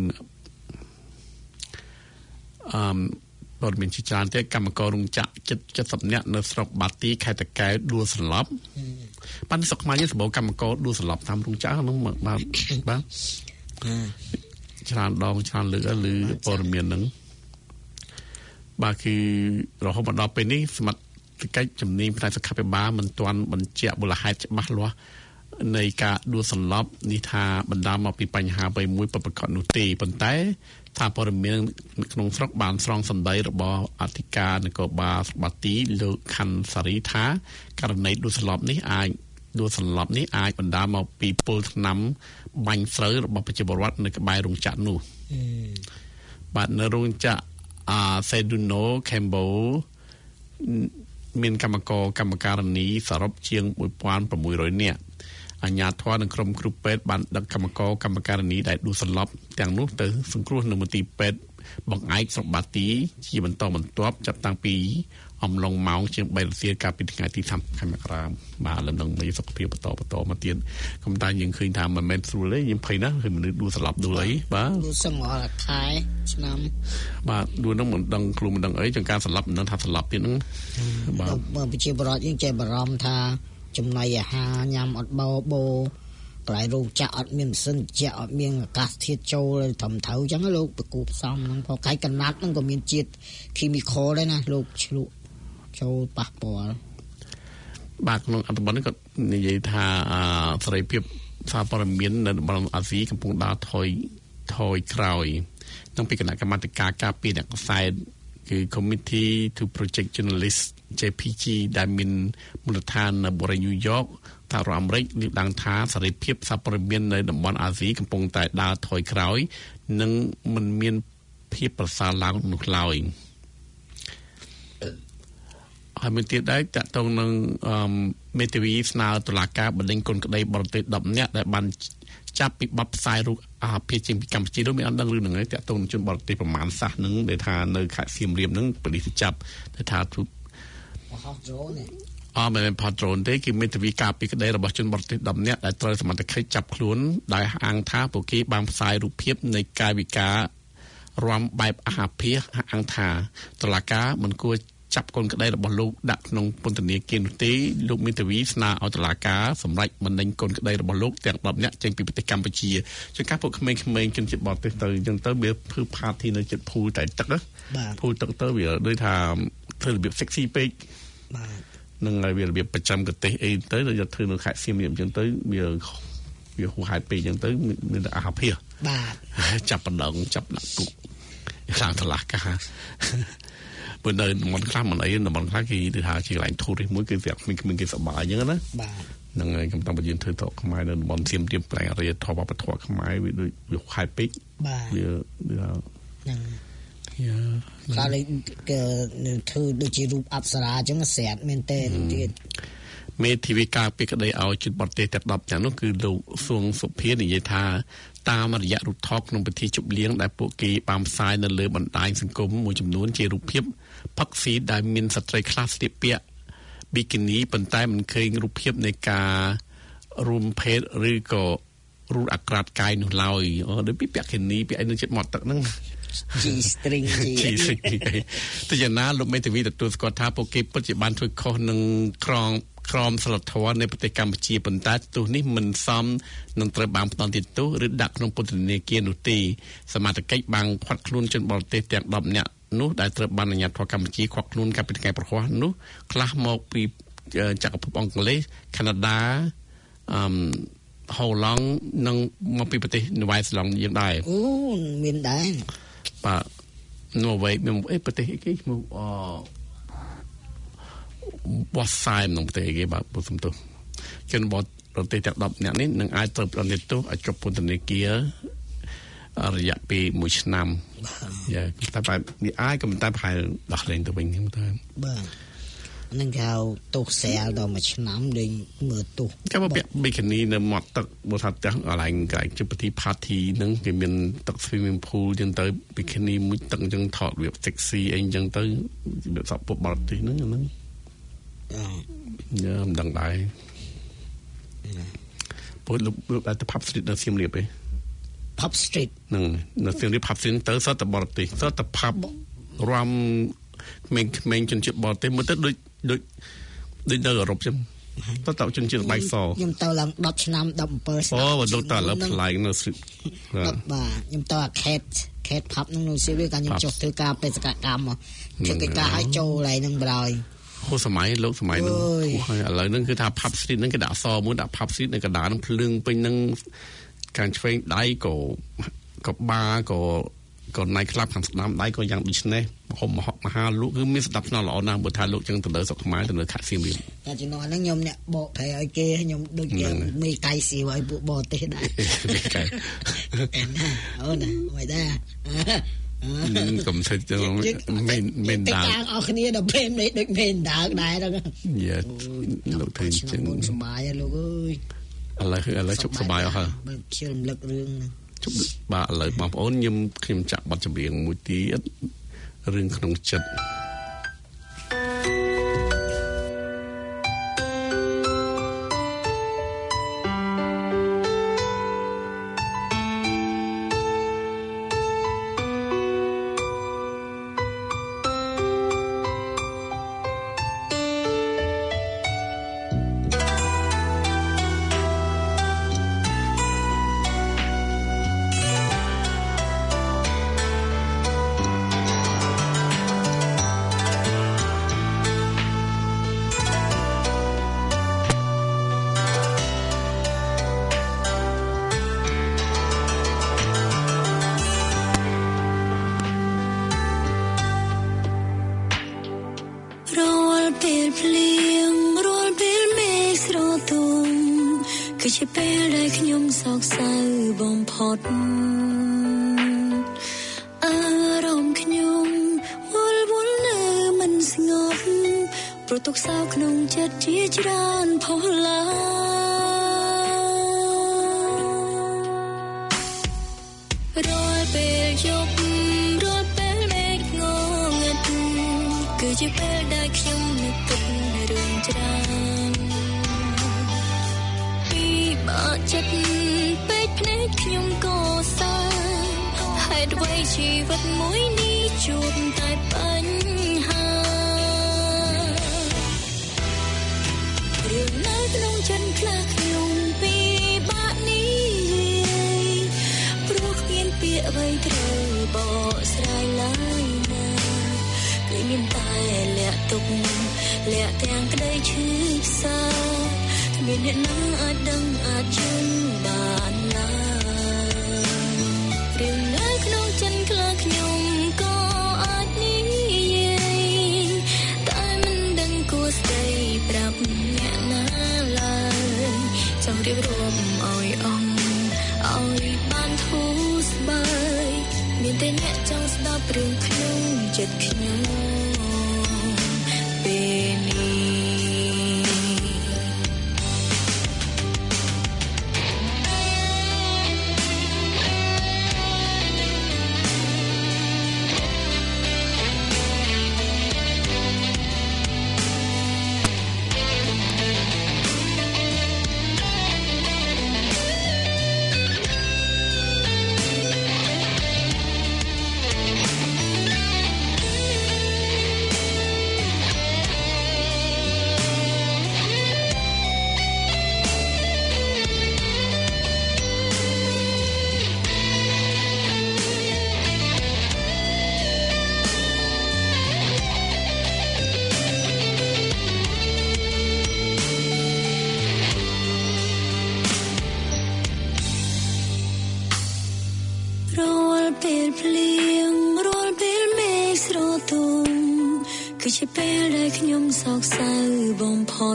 Speaker 1: អឺព័ត៌មានជាច្រើនទៀតកម្មកររោងចក្រជិតเจ็ดสิบនាក់នៅស្រុកបាទីខេត្តតាកែវដួលសន្លប់បានស្រុកខ្មែរយើងសម្បូរកម្មករដួលសន្លប់តាមរោងចក្រហ្នឹងបាទបាទច្រើនដងច្រើនលើកឬព័ត៌មានហ្នឹងបាទគឺរហូតមកដល់ពេលនេះសមត្ថកិច្ចជំនាញផ្នែកសុខាភិបាលមិនទាន់បញ្ជាក់មូលហេតុច្បាស់លាស់នៃការដួលសន្លប់នេះថាបណ្ដាលមកពីបញ្ហាអ្វីមួយពិតប្រាកដនោះទេប៉ុន្តែថាព័ត៌មានក្នុងស្រុកបានស្រង់សម្ដីរបស់អធិការនគរបាលស្រុកបាទីលោកខាន់សារីថាករណីដួលសន្លប់នេះអាចដួលសន្លប់នេះអាចបណ្ដាលមកពីពុលថ្នាំបាញ់ស្រូវរបស់ប្រជាពលរដ្ឋនៅក្បែររោងចក្រនោះបាទនៅរោងចក្រអាសេឌូណូខេមបូមានកម្មករកម្មការិនីសរុបជាងមួយពាន់ប្រាំមួយរយនាក់អាជ្ញាធរនិងក្រុមគ្រូពេទ្យបានដឹកកម្មករកម្មការិនីដែលដួលសន្លប់ទាំងនោះទៅសង្គ្រោះនៅមន្ទីរពេទ្យបង្អែកស្រុកបាទីជាបន្តបន្ទាប់ចាប់តាំងពីអំឡុងម៉ោងជាងបីរសៀលកាលពីថ្ងៃទីសាមសិបខែមករាបាទលំនឹងមានសុខភាពបន្តបន្តមកទៀតគំតែយើងឃើញថាមិនមែនស្រួលទេយើងភ័យណាស់គឺមនុស្សដួលសន្លប់ដួលអីបាទ
Speaker 2: ដួលសង្ហល់ខែឆ្នាំ
Speaker 1: បាទដួលនឹងមិនដឹងខ្លួនមិនដឹងអីចង្ការសន្លប់មិនដឹងថាសន្លប់ទៀតហ្នឹង
Speaker 2: បាទបើប្រជាពលរដ្ឋយើងចេះបារម្ភថាចំណីអាហារញ៉ាំអត់បោបោកន្លែងរោងចក្រអត់មានម៉ាស៊ីនជាអត់មានអាកាសធាតុចូលត្រឹមត្រូវអញ្ចឹងលោកប្រគូផ្សំហ្នឹងផងកាយកណាត់ហ្នឹងក៏មានជាតិ chemical ដែរណាលោកឆ្លក់ចូលប៉ះពាល់
Speaker 1: បាទក្នុងអត្ថបទនេះក៏និយាយថាសេរីភាពសារព័ត៌មាននៅតំបន់អាស៊ីកំពុងដើរថយថយក្រោយតាំងពីគណៈកម្មាធិការការពារអ្នកផ្សាយគឺ Committee to Protect Journalists จេ พี จี ដែលមានមូលដ្ឋាននៅបូរីញូវយ៉កសហរដ្ឋអាមេរិកលើកឡើងថាសេរីភាពសារព័ត៌មាននៅតំបន់អាស៊ីកំពុងតែដើរថយក្រោយនិងមិនមានភាពប្រសើរឡើងនោះឡើយហើយមានទៀតដែរតកតងនឹងមេធាវីស្នើតុលាការបណ្តេញគុណក្តីបរទេសដប់នាក់ដែលបានចាប់ពីបទផ្សាយរូបអាហារភាគចេញពីកម្ពុជានោះមានអត់ដឹងរឿងហ្នឹងឯងតកតងនឹងជនបរទេសប្រមាណសះហ្នឹងដែលថានៅខេត្តសៀមរាបហ្នឹងប៉ូលីសចាប់តែថាទូ
Speaker 2: ហោះដ្រូន
Speaker 1: អមមិនផាដ្រូនទេគឺមេធាវីការពីក្តីរបស់ជនបរទេសដប់នាក់ដែលត្រូវសមត្ថកិច្ចចាប់ខ្លួនដោយអាងថាពួកគេបានផ្សាយរូបភាពនៃកាយវិការរាំបែបអាហារភាគអាងថាតុលាការមិនគួរចាប់កូនក្តីរបស់លោកដាក់ក្នុងពន្ធនាគារនោះទេលោកមេធាវីស្នើឲ្យតុលាការសម្រេចបណ្តេញកូនក្តីរបស់លោកទាំងដប់នាក់ចេញពីប្រទេសកម្ពុជាជាការពួកក្មេងៗជនជាតិបរទេសទៅអញ្ចឹងទៅវាភឺផាទីនៅចិត្តភូតែទឹកណាភូទឹកទៅវាដូចថាធ្វើរបៀប sexy ពេកបាទនឹងឲ្យវារបៀបប្រចាំប្រទេសអីទៅយកធ្វើនៅខេត្តសៀមរាបអញ្ចឹងទៅវាវាហួសហេតុពេកអញ្ចឹងទៅមានអាហារភាគ
Speaker 2: បាទ
Speaker 1: ចាប់បណ្ដឹងចាប់ដាក់គុកខាងតុលាការបើនៅតំបន់ខ្លះមិនអីតំបន់ខ្លះគេទៅថាជាកន្លែងធូរនេះមួយគឺស្រាប់គ្មានគេសប្បាយអញ្ចឹងណា
Speaker 2: បាទ
Speaker 1: ហ្នឹងហើយខ្ញុំតាមយើងធ្វើតកខ្មែរនៅតំបន់សៀមរាបប្រែអរិយធម៌វប្បធម៌ខ្មែរវាដូចវាហេតុពេកវាវា
Speaker 2: ហ្នឹងយ៉ាកាលគេធ្វើដូចជារូបអប្សរាអញ្ចឹងស្រាប់មែនទេទៀត
Speaker 1: មេធាវីការពីក្តីឲ្យជនបរទេសទាំងដប់ទាំងនោះគឺលោកសួងសុភានិយាយថាតាមរយៈរូបថតក្នុងពិធីជប់លៀងដែលពួកគេបានផ្សាយនៅលើបណ្ដាញសង្គមមួយចំនួនជារូបភាពផឹកស៊ីដែលមានស្ត្រីខ្លះស្លៀកពាក់ប៊ីគីនីប៉ុន្តែមិនឃើញរូបភាពនៃការរួមភេទឬក៏រូបអាក្រាតកាយនោះឡើយអូដូចពីពាក់ប៊ីគីនីពាក់អីនៅជិតមាត់ទឹកហ្នឹង
Speaker 2: ជី string
Speaker 1: ជីទៅយ៉ាងណាលោកមេធាវីទទួលស្គាល់ថាពួកគេពិតជាបានធ្វើខុសនឹងក្រងក្រមសីលធម៌នៃប្រទេសកម្ពុជាប៉ុន្តែទោសនេះមិនសមនឹងត្រូវបានផ្ដន្ទាទោសឬដាក់ក្នុងពន្ធនាគារនោះទេសមាជិកបានឃាត់ខ្លួនជនបរទេសទាំងដប់នាក់នោះដែលត្រូវបានអាជ្ញាធរកម្ពុជាឃាត់ខ្លួនកាលពីថ្ងៃប្រហ័សនោះខ្លះមកពីចក្រភពអង់គ្លេសកាណាដាអឺហូឡង់និងមកពីប្រទេសនូវែលសេឡង់យើងដែរ
Speaker 2: អូមានដែរ
Speaker 1: បាទនូវែលមានអីប្រទេសគេឈ្មោះអបោះសាយក្នុងប្រទេសគេបាទពុំទោះជនបរទេសទាំងដប់នាក់នេះនឹងអាចត្រូវផ្ដន្ទាទោសឲ្យជាប់ពន្ធនាគាររយៈពេលមួយឆ្នាំយ៉ាតែបែបនេះអាចក៏តែប្រហែលដោះលែងទៅវិញហ្នឹងទៅ
Speaker 2: បាទនឹងគេហៅទោសស្រាលដល់មួយឆ្នាំលេងមើលទោស
Speaker 1: ចាំមកពាក់ប៊ីកានីនៅមាត់ទឹកបើថាទាំងកន្លែងកន្លែងជិះពិធី party ហ្នឹងគេមានទឹក swimming pool ចឹងទៅប៊ីកានីមួយទឹកចឹងថតវា sexy អីចឹងទៅវាសពពុកបរទេសហ្នឹងហ្នឹងយ៉ាមិនដឹងដែរពលលោកតែ pub street នៅសៀមរាបឯង
Speaker 2: pub street
Speaker 1: ហ្នឹងនៅសៀមរាប pub street ទៅសតបរទេសសត pub រំក្មេងៗជនជាតិបរទេសមើលទៅដូចដូចដូចនៅអឺរ៉ុបចឹងតើតើជនជាតិបែកស
Speaker 2: ខ្ញុំទៅឡើងដប់ឆ្នាំដប់7ឆ្នាំ
Speaker 1: អូបើលោកតើឥឡូវប្លែកនៅ street
Speaker 2: បាទខ្ញុំទៅអា cat cat pub ហ្នឹងនៅសៀមរាបកាលខ្ញុំចុះធ្វើការបេសកកម្មធ្វើកិច្ចការឲ្យចូលកន្លែងហ្នឹងបដ ாய்
Speaker 1: ហូសម័យលោកសម័យហ្នឹងហើយឥឡូវហ្នឹងគឺថា pub street ហ្នឹងគេដាក់អសមួយដាក់ pub street នៅកណ្ដាលហ្នឹងភ្លើងពេញហ្នឹងខាងឆ្វេងដៃក៏ក៏បាក៏ក៏ night club ខាងស្ដាំដៃក៏យ៉ាងដូចនេះហុំមហាលោកគឺមានស្ដាប់ស្នាល្អណាស់បើថាលោកចឹងទៅលើស្រុកខ្មែរទៅលើខេត្តសៀមរាប
Speaker 2: តែជំនាន់ហ្នឹងខ្ញុំអ្នកបកប្រែឲ្យគេខ្ញុំដូចជាមេកៃស៊ីវឲ្យពួកបរទេសដែរមេកៃអូនមិនដែរ
Speaker 1: កុំសិតចឹងមិនមិនដើរ
Speaker 2: តែអស់គ្នាដល់ពេលនេះដូចមិនដើរដែរហ្នឹង
Speaker 1: យ៉ាលោកធ្វើចឹង
Speaker 2: សុបាយលោកអើយ
Speaker 1: ឥឡូវឥឡូវជប់សុបាយអស់ហើយ
Speaker 2: បើជិះរំលឹករឿង
Speaker 1: ជប់បាទឥឡូវបងប្អូនខ្ញុំខ្ញុំចាក់បទចម្រៀងមួយទៀតរឿងក្នុងចិត្ត
Speaker 6: គឺជាពេលដែលខ្ញុំសោកសៅបំផុតអារម្មណ៍ខ្ញុំវល់វល់នៅមិនស្ងប់ព្រោះទុកសោកក្នុងចិត្តជាច្រើនផុសឡើងរាល់ពេលយប់រាល់ពេលមេឃងងឹតគឺជាពេលដែលខ្ញុំនឹកគិតរឿងច្រើនបាក់ចិត្តពេកភ្នែកខ្ញុំក៏សើហេតុអ្វីជីវិតមួយនេះជួបតែបញ្ហារឿងនៅក្នុងចិត្តខ្លះខ្ញុំពីបាក់នេះព្រោះគ្មានពាក្យអ្វីត្រូវបកស្រាយឡើយណាគឺមានតែលាក់ទុកលាក់ទាំងក្តីឈឺផ្សាមានអ្នកណាអាចដឹងអាចជឿបានឡើយរឿងនៅក្នុងចិត្តខ្លះខ្ញុំក៏អាចនិយាយតែមិនដឹងគួរស្ដីប្រាប់អ្នកណាឡើយចង់រៀបរាប់ឲ្យអស់ឲ្យបានធូរស្បើយមានតែអ្នកចង់ស្ដាប់រឿងក្នុងចិត្តខ្ញុំពេលនេះជាពេលដែលខ្ញុំសោកសៅបំផុត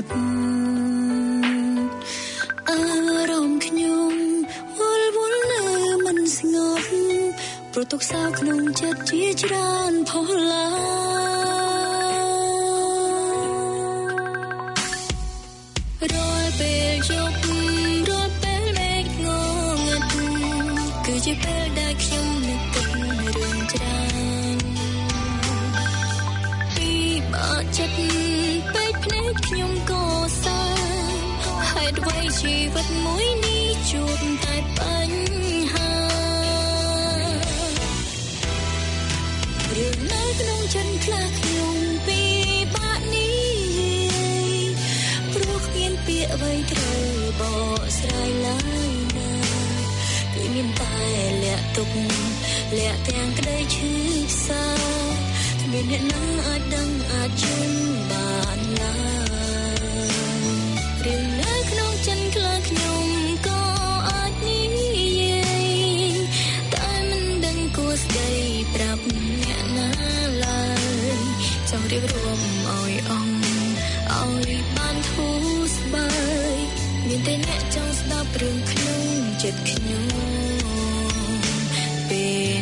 Speaker 6: អារម្មណ៍ខ្ញុំវល់វល់នៅមិនស្ងប់ព្រោះទុកសោកក្នុងចិត្តជាច្រើនផុសឡើងរាល់ពេលយប់រាល់ពេលមេឃងងឹតគឺជាពេលដែលខ្ញុំនឹកគិតរឿងច្រើនពីបាក់ចិត្តពេកភ្នែកខ្ញុំក៏សាហេតុអ្វីជីវិតមួយនេះជួបតែបញ្ហារឿងនៅក្នុងចិត្តខ្លះខ្ញុំពីបាក់នេះព្រោះគ្មានពាក្យអ្វីត្រូវបកស្រាយឡើយណាគឺមានតែលាក់ទុកលាក់ទាំងក្តីឈឺផ្សាគ្មានអ្នកណាអាចដឹងអាចជឿបានឡើយរឿងនៅក្នុងចិត្តខ្លះខ្ញុំក៏អាចនិយាយតែមិនដឹងគួរស្ដីប្រាប់អ្នកណាឡើយចង់រៀបរួមឲ្យអង្គឲ្យបានធូរស្បើយមានតែអ្នកចង់ស្ដាប់រឿងក្នុងចិត្តខ្ញុំពេល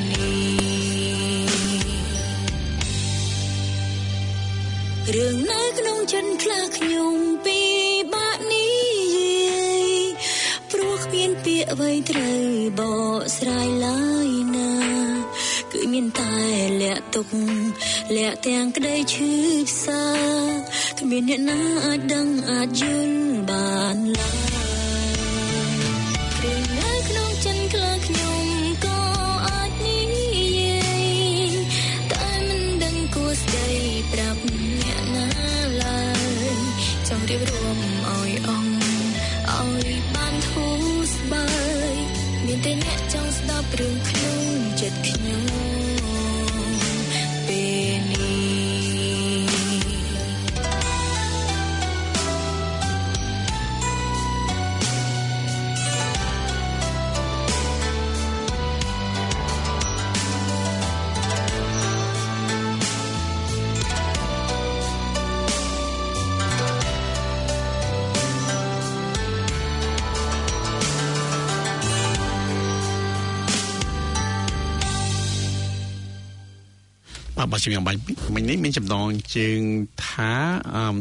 Speaker 6: នេះរឿងនៅក្នុងចិត្តខ្លះខ្ញុំពីបាក់នេះព្រោះគ្មានពាក្យអ្វីត្រូវបកស្រាយឡើយណាគឺមានតែលាក់ទុកលាក់ទាំងក្តីឈឺផ្សាគ្មានអ្នកណាអាចដឹងអាចយល់បានឡើយរឿងនៅក្នុងចិត្តខ្លះខ្ញុំក៏អាចនិយាយតែមិនដឹងគួរស្ដីប្រាប់អ្នកណាឡើយចង់រៀបរួមឲ្យអង្គឲ្យបានធូរស្បើយមានតែអ្នកចង់ស្ដាប់រឿងក្នុងចិត្តខ្ញុំពេលនេះ
Speaker 1: បាទជំរាបបាញ់មិញនេះមានចំណងជើងថាអឺ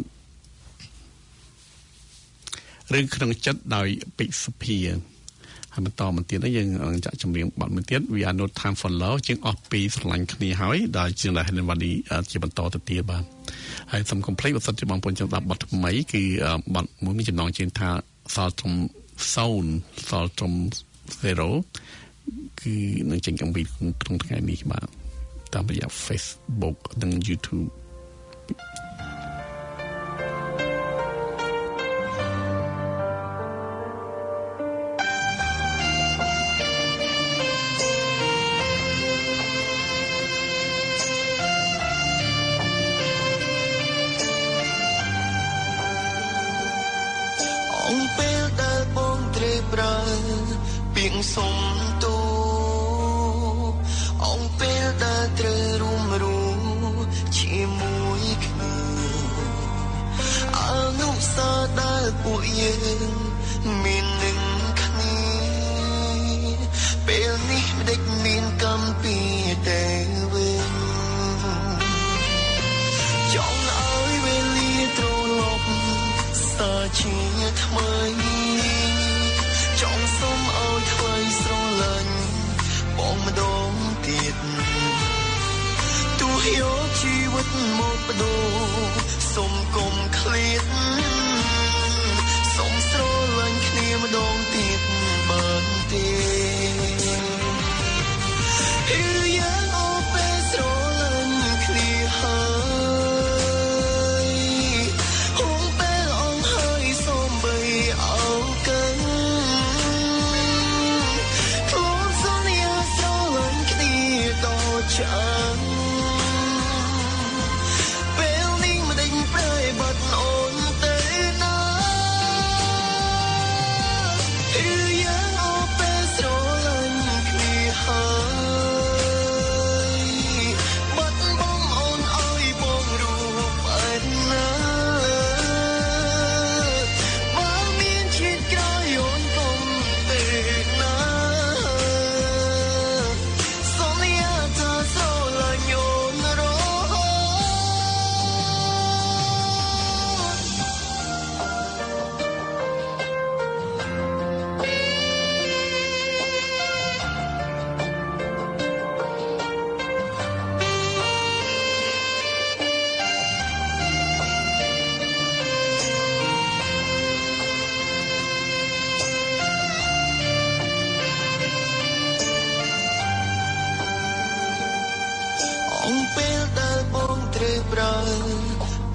Speaker 1: រឿងក្នុងចិត្តដោយពិសុភាហើយបន្តមកទៀតយើងចាក់ចម្រៀងបាត់មួយទៀត We Are No Time for Love ជាងអស់ពីស្រឡាញ់គ្នាហើយដែលជាងដែល Helen Wadi ជាបន្តទៅទៀតបាទហើយសំកំភ្លេចបើសិនជាបងប្អូនចង់ដាក់បាត់ថ្មីគឺបាត់មួយមានចំណងជើងថាសល់ត្រឹម0សល់ត្រឹម0គឺនឹងចេញអំពីក្នុងថ្ងៃនេះបាទតាមរយៈ Facebook និង YouTube
Speaker 3: អង្គពេលដែលបងត្រេកប្រើពីងសុំទូអង្គពេលដែលត្រូវរួមរួមជាមួយគ្នាអនុស្សាវរីយ៍ដែលពួកយើងមាននឹងគ្នាពេលនេះមិនដេចមានកម្មពីតែវិញចង់ឲ្យវេលាត្រឡប់សាជាថ្មីចង់សុំឲ្យថ្លៃស្រឡាញ់បងម្ដងទៀតទោះយកជីវិតមកបដូរសុំកុំឃ្លាតសុំស្រឡាញ់គ្នាម្ដងទៀតបានទេគឺយើងអស់ពេលស្រឡាញ់គ្នាហើយហូបពេលអងហើយសូមបីអោកិនខ្លួនសន្យាស្រឡាញ់គ្នាតចាំពេលនេះមិនដ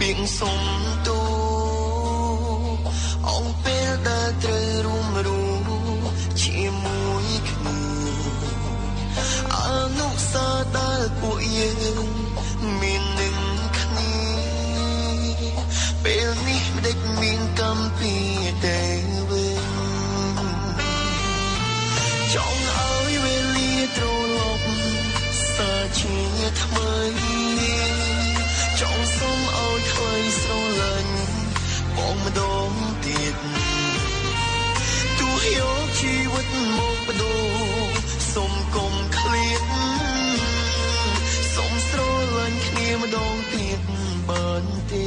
Speaker 3: នាងសុំទោអង្គពេលដែលត្រូវរួមរួមជាមួយគ្នាអនុស្សាវរីយ៍ពួកយើងមាននឹងគ្នាពេលនេះមិនដេចមានកម្មពីតែវិញចង់ឲ្យវេលាត្រឡប់សាជាថ្មីចង់សុំឲ្យខ្លីស្រឡាញ់បងម្ដងទៀតទោះយកជីវិតមកបដូរសុំកុំឃ្លាតសុំស្រឡាញ់គ្នាម្ដងទៀតបានទេ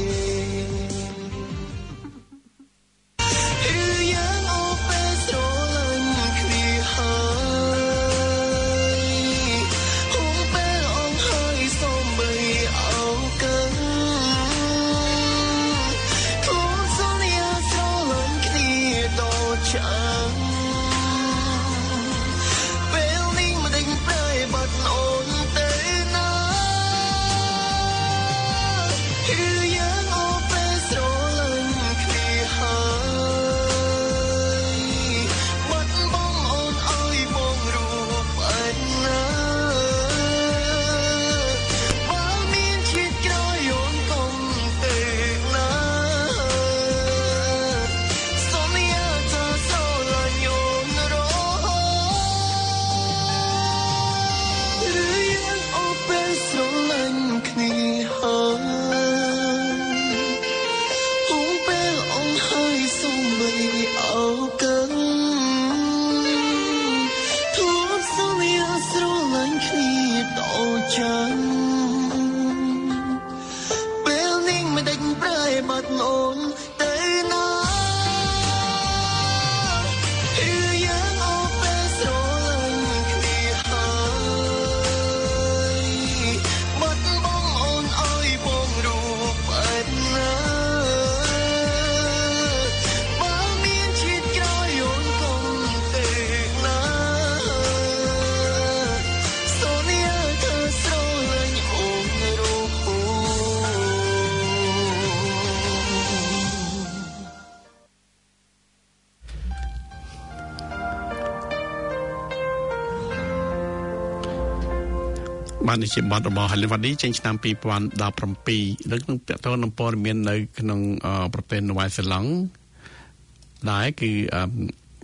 Speaker 3: បានជាបទរបស់ហេលីវ៉ាឌីចេញឆ្នាំពីរពាន់ដប់ប្រាំពីរលើក្នុងពាក់ទងនឹងព័ត៌មាននៅក្នុងប្រទេសនូវែលសេឡង់ដែរគឺអឺ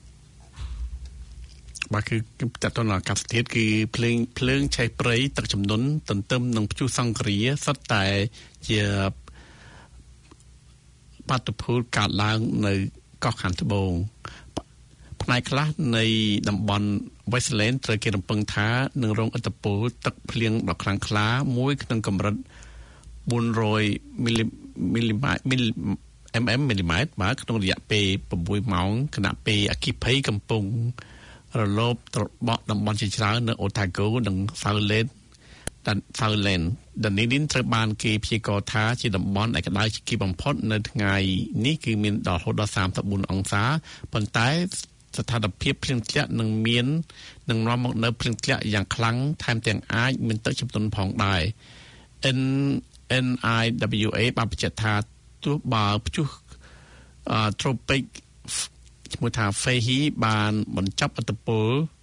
Speaker 3: បាទគឺពាក់ទងនឹងអាកាសធាតុគឺភ្លើងភ្លើងឆេះព្រៃទឹកជំនន់ទន្ទឹមនឹងព្យុះសង្គ្រាសុទ្ធតែជាបាតុភូតកើតឡើងនៅកោះខាងត្បូងផ្នែកខ្លះនៃតំបន់ Westland ត្រូវគេរំពឹងថានឹងរងឥទ្ធិពលទឹកភ្លៀងដ៏ខ្លាំងក្លាមួយក្នុងកម្រិតបួនរយមីលីមីលីម៉ែត្រមីលីមីលីម៉ែត្របាទក្នុងរយៈពេលប្រាំបីម៉ោងខណៈពេលអគ្គិភ័យកំពុងរលបត្របកតំបន់ជាច្រើននៅ Otago និង Southland ដែល Southland ដែលនេះត្រូវបានគេព្យាករណ៍ថាជាតំបន់ដែលក្តៅជាងគេបំផុតនៅថ្ងៃនេះគឺមានដល់រហូតដល់សាមសិបបួនអង្សាប៉ុន្តែស្ថានភាពភ្លៀងធ្លាក់នឹងមាននឹងនាំមកនៅភ្លៀងធ្លាក់យ៉ាងខ្លាំងថែមទាំងអាចមានទឹកជំនន់ផងដែរ N N I W A បានបញ្ជាក់ថាទោះបើព្យុះ tropic ឈ្មោះថា Fei បានបញ្ចប់ឥទ្ធិពល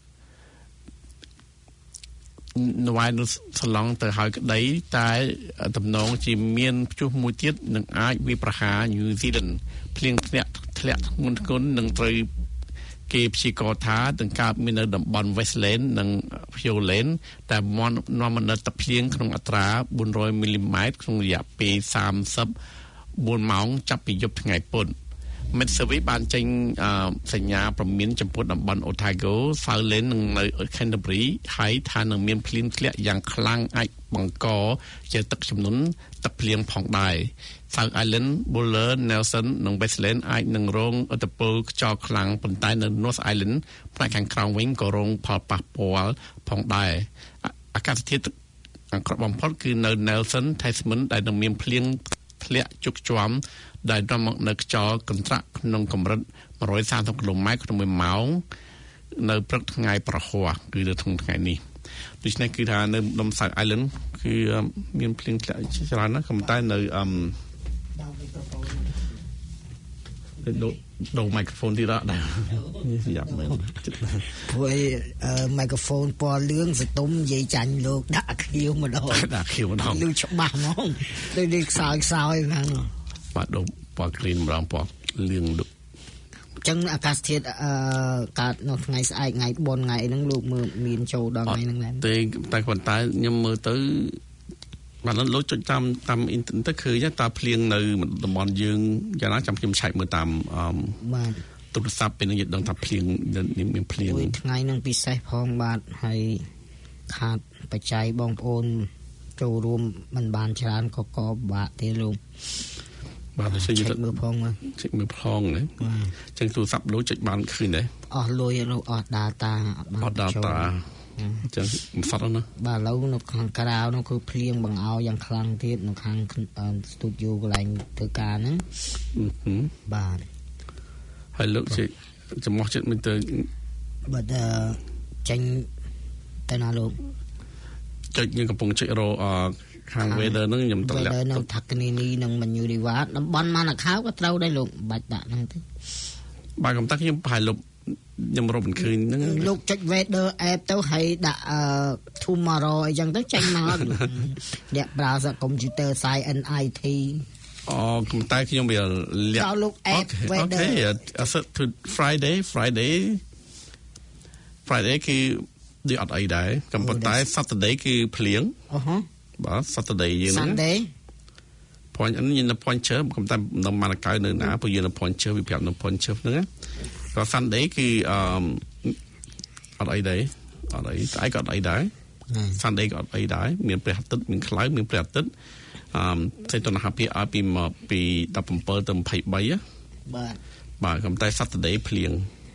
Speaker 3: នៅវ៉ៃនូសឡង់ទៅហើយក្តីតែតំណងជាមានព្យុះមួយទៀតនឹងអាចវាប្រហារ New Zealand ភ្លៀងធ្លាក់ធ្លាក់ធ្ងន់ធ្ងរនឹងត្រូវគេព្យាករណ៍ថានឹងកើតមាននៅតំបន់ Westland និង Pioland តែនាំមកនៅទឹកភ្លៀងក្នុងអត្រាបួនរយមីលីម៉ែត្រក្នុងរយៈពេលសាមសិបបួនម៉ោងចាប់ពីយប់ថ្ងៃពុធ Metsurvey បានចេញសញ្ញាព្រមានចំពោះតំបន់ Otago, Southland និងនៅ Canterbury ហើយថានឹងមានភ្លៀងធ្លាក់យ៉ាងខ្លាំងអាចបង្កជាទឹកជំនន់ទឹកភ្លៀងផងដែរ South Island, Buller, Nelson និង Westland អាចនឹងរងឥទ្ធិពលខ្យល់ខ្លាំងប៉ុន្តែនៅ North Island ផ្នែកខាងក្រោមវិញក៏រងផលប៉ះពាល់ផងដែរអាកាសធាតុអាក្រក់បំផុតគឺនៅ Nelson, Tasman ដែលនឹងមានភ្លៀងធ្លាក់ជោគជាំដែលនាំមកនៅខ្យល់កន្ត្រាក់ក្នុងកម្រិតmột trăm ba mươiគីឡូម៉ែត្រក្នុងមួយម៉ោងនៅព្រឹកថ្ងៃប្រហ័សគឺនៅក្នុងថ្ងៃនេះដូច្នេះគឺថានៅដំ South Island គឺមានភ្លៀងធ្លាក់ច្រើនណាស់ក៏តែនៅអឺ
Speaker 1: ដូដូមីក្រូហ្វូនទីរ៉ាដែរនេះស្រាប់មែន
Speaker 2: ព្រោះមីក្រូហ្វូនពណ៌លឿងសតុំនិយាយចាញ់លោកដាក់ខៀវម្ដង
Speaker 1: ដាក់ខៀវម្ដង
Speaker 2: លឺច្បាស់ហ្មងដូចនេះខ្សោយខ្សោយហ្នឹង
Speaker 1: បាទដូពណ៌ក្រៀនម្ដងពណ៌លឿងឌុ
Speaker 2: ចឹងអាកាសធាតុអឺកើតនៅថ្ងៃស្អែកថ្ងៃបុណ្យថ្ងៃហ្នឹងលោកមើលមានចូលដល់ថ្ងៃហ្នឹងដែរ
Speaker 1: ទេតែប៉ុន្តែខ្ញុំមើលទៅបាទលោកចុចតាមតាមអ៊ីនធឺណិតទៅឃើញតើភ្លៀងនៅតំបន់យើងយ៉ាងណាចាំខ្ញុំឆែកមើលតាមអឺ
Speaker 2: បាទ
Speaker 1: ទូរស័ព្ទពេលនេះយើងដឹងថាភ្លៀងមានភ្លៀង
Speaker 2: ថ្ងៃហ្នឹងពិសេសផងបាទហើយខាតបច្ច័យបងប្អូនចូលរួមមិនបានច្រើនក៏ក៏ពិបាកទេលោក
Speaker 1: បាទតែយើង
Speaker 2: មើលផងមើល
Speaker 1: ឆែកមើលផងណាអញ្ចឹងទូរស័ព្ទលោកចុចបានឃើញដែរ
Speaker 2: អស់លុយលោកអស់ data
Speaker 1: អត់ data អញ្ចឹងមិនសត់ណា
Speaker 2: បាទឥឡូវនៅខាងក្រៅនោះគឺភ្លៀងបង្អោយ៉ាងខ្លាំងទៀតនៅខាង studio កន្លែងធ្វើការហ្នឹងបាទ
Speaker 1: ហើយលោកជិះចំោះចិត្តមិនទៅ
Speaker 2: បាទចាញ់ទៅណាលោក
Speaker 1: ចុចយើងកំពុងចុចរកខាង weather ហ្នឹងខ្ញុំតម្លាក់
Speaker 2: នៅថាក់នីនីនិងមញូរីវ៉ាតំបន់ម៉ាណាខៅក៏ត្រូវដែរលោកបាច់ដាក់ហ្នឹងទេ
Speaker 1: បាទកំតាក់ខ្ញុំប្រហែលលុបខ្ញុំរកមិនឃើញហ្នឹង
Speaker 2: លោកចុច weather app ទៅហើយដាក់ tomorrow អីចឹងទៅចេញមកអ្នក browser computer science เอ็น ไอ ที
Speaker 1: អូកំតែខ្ញុំវាលាក់
Speaker 2: ដល់លោក app weather
Speaker 1: អូខេអត់ទៅ Friday Friday Friday គឺដូចអត់អីដែរកំប៉ុន្តែ Saturday គឺភ្លៀង
Speaker 2: អូហ៎
Speaker 1: បាទ Saturday យើងហ្នឹង
Speaker 2: Sunday
Speaker 1: point អញ្ញនៅ point ជើកំតែនៅម៉ានកៅនៅណាព្រោះយើងនៅ point ជើវាប្រាប់នៅ point ជើហ្នឹងក៏ Sunday គឺអឺអត់អីដែរអត់អីស្អែកក៏អត់អីដែរ Sunday ក៏អត់អីដែរមានព្រះអាទិត្យមានខ្លៅមានព្រះអាទិត្យអឺសេតុនហភាគឲ្យពីពីដប់7ទៅ23បាទបាទកំតែ Saturday ភ្លៀង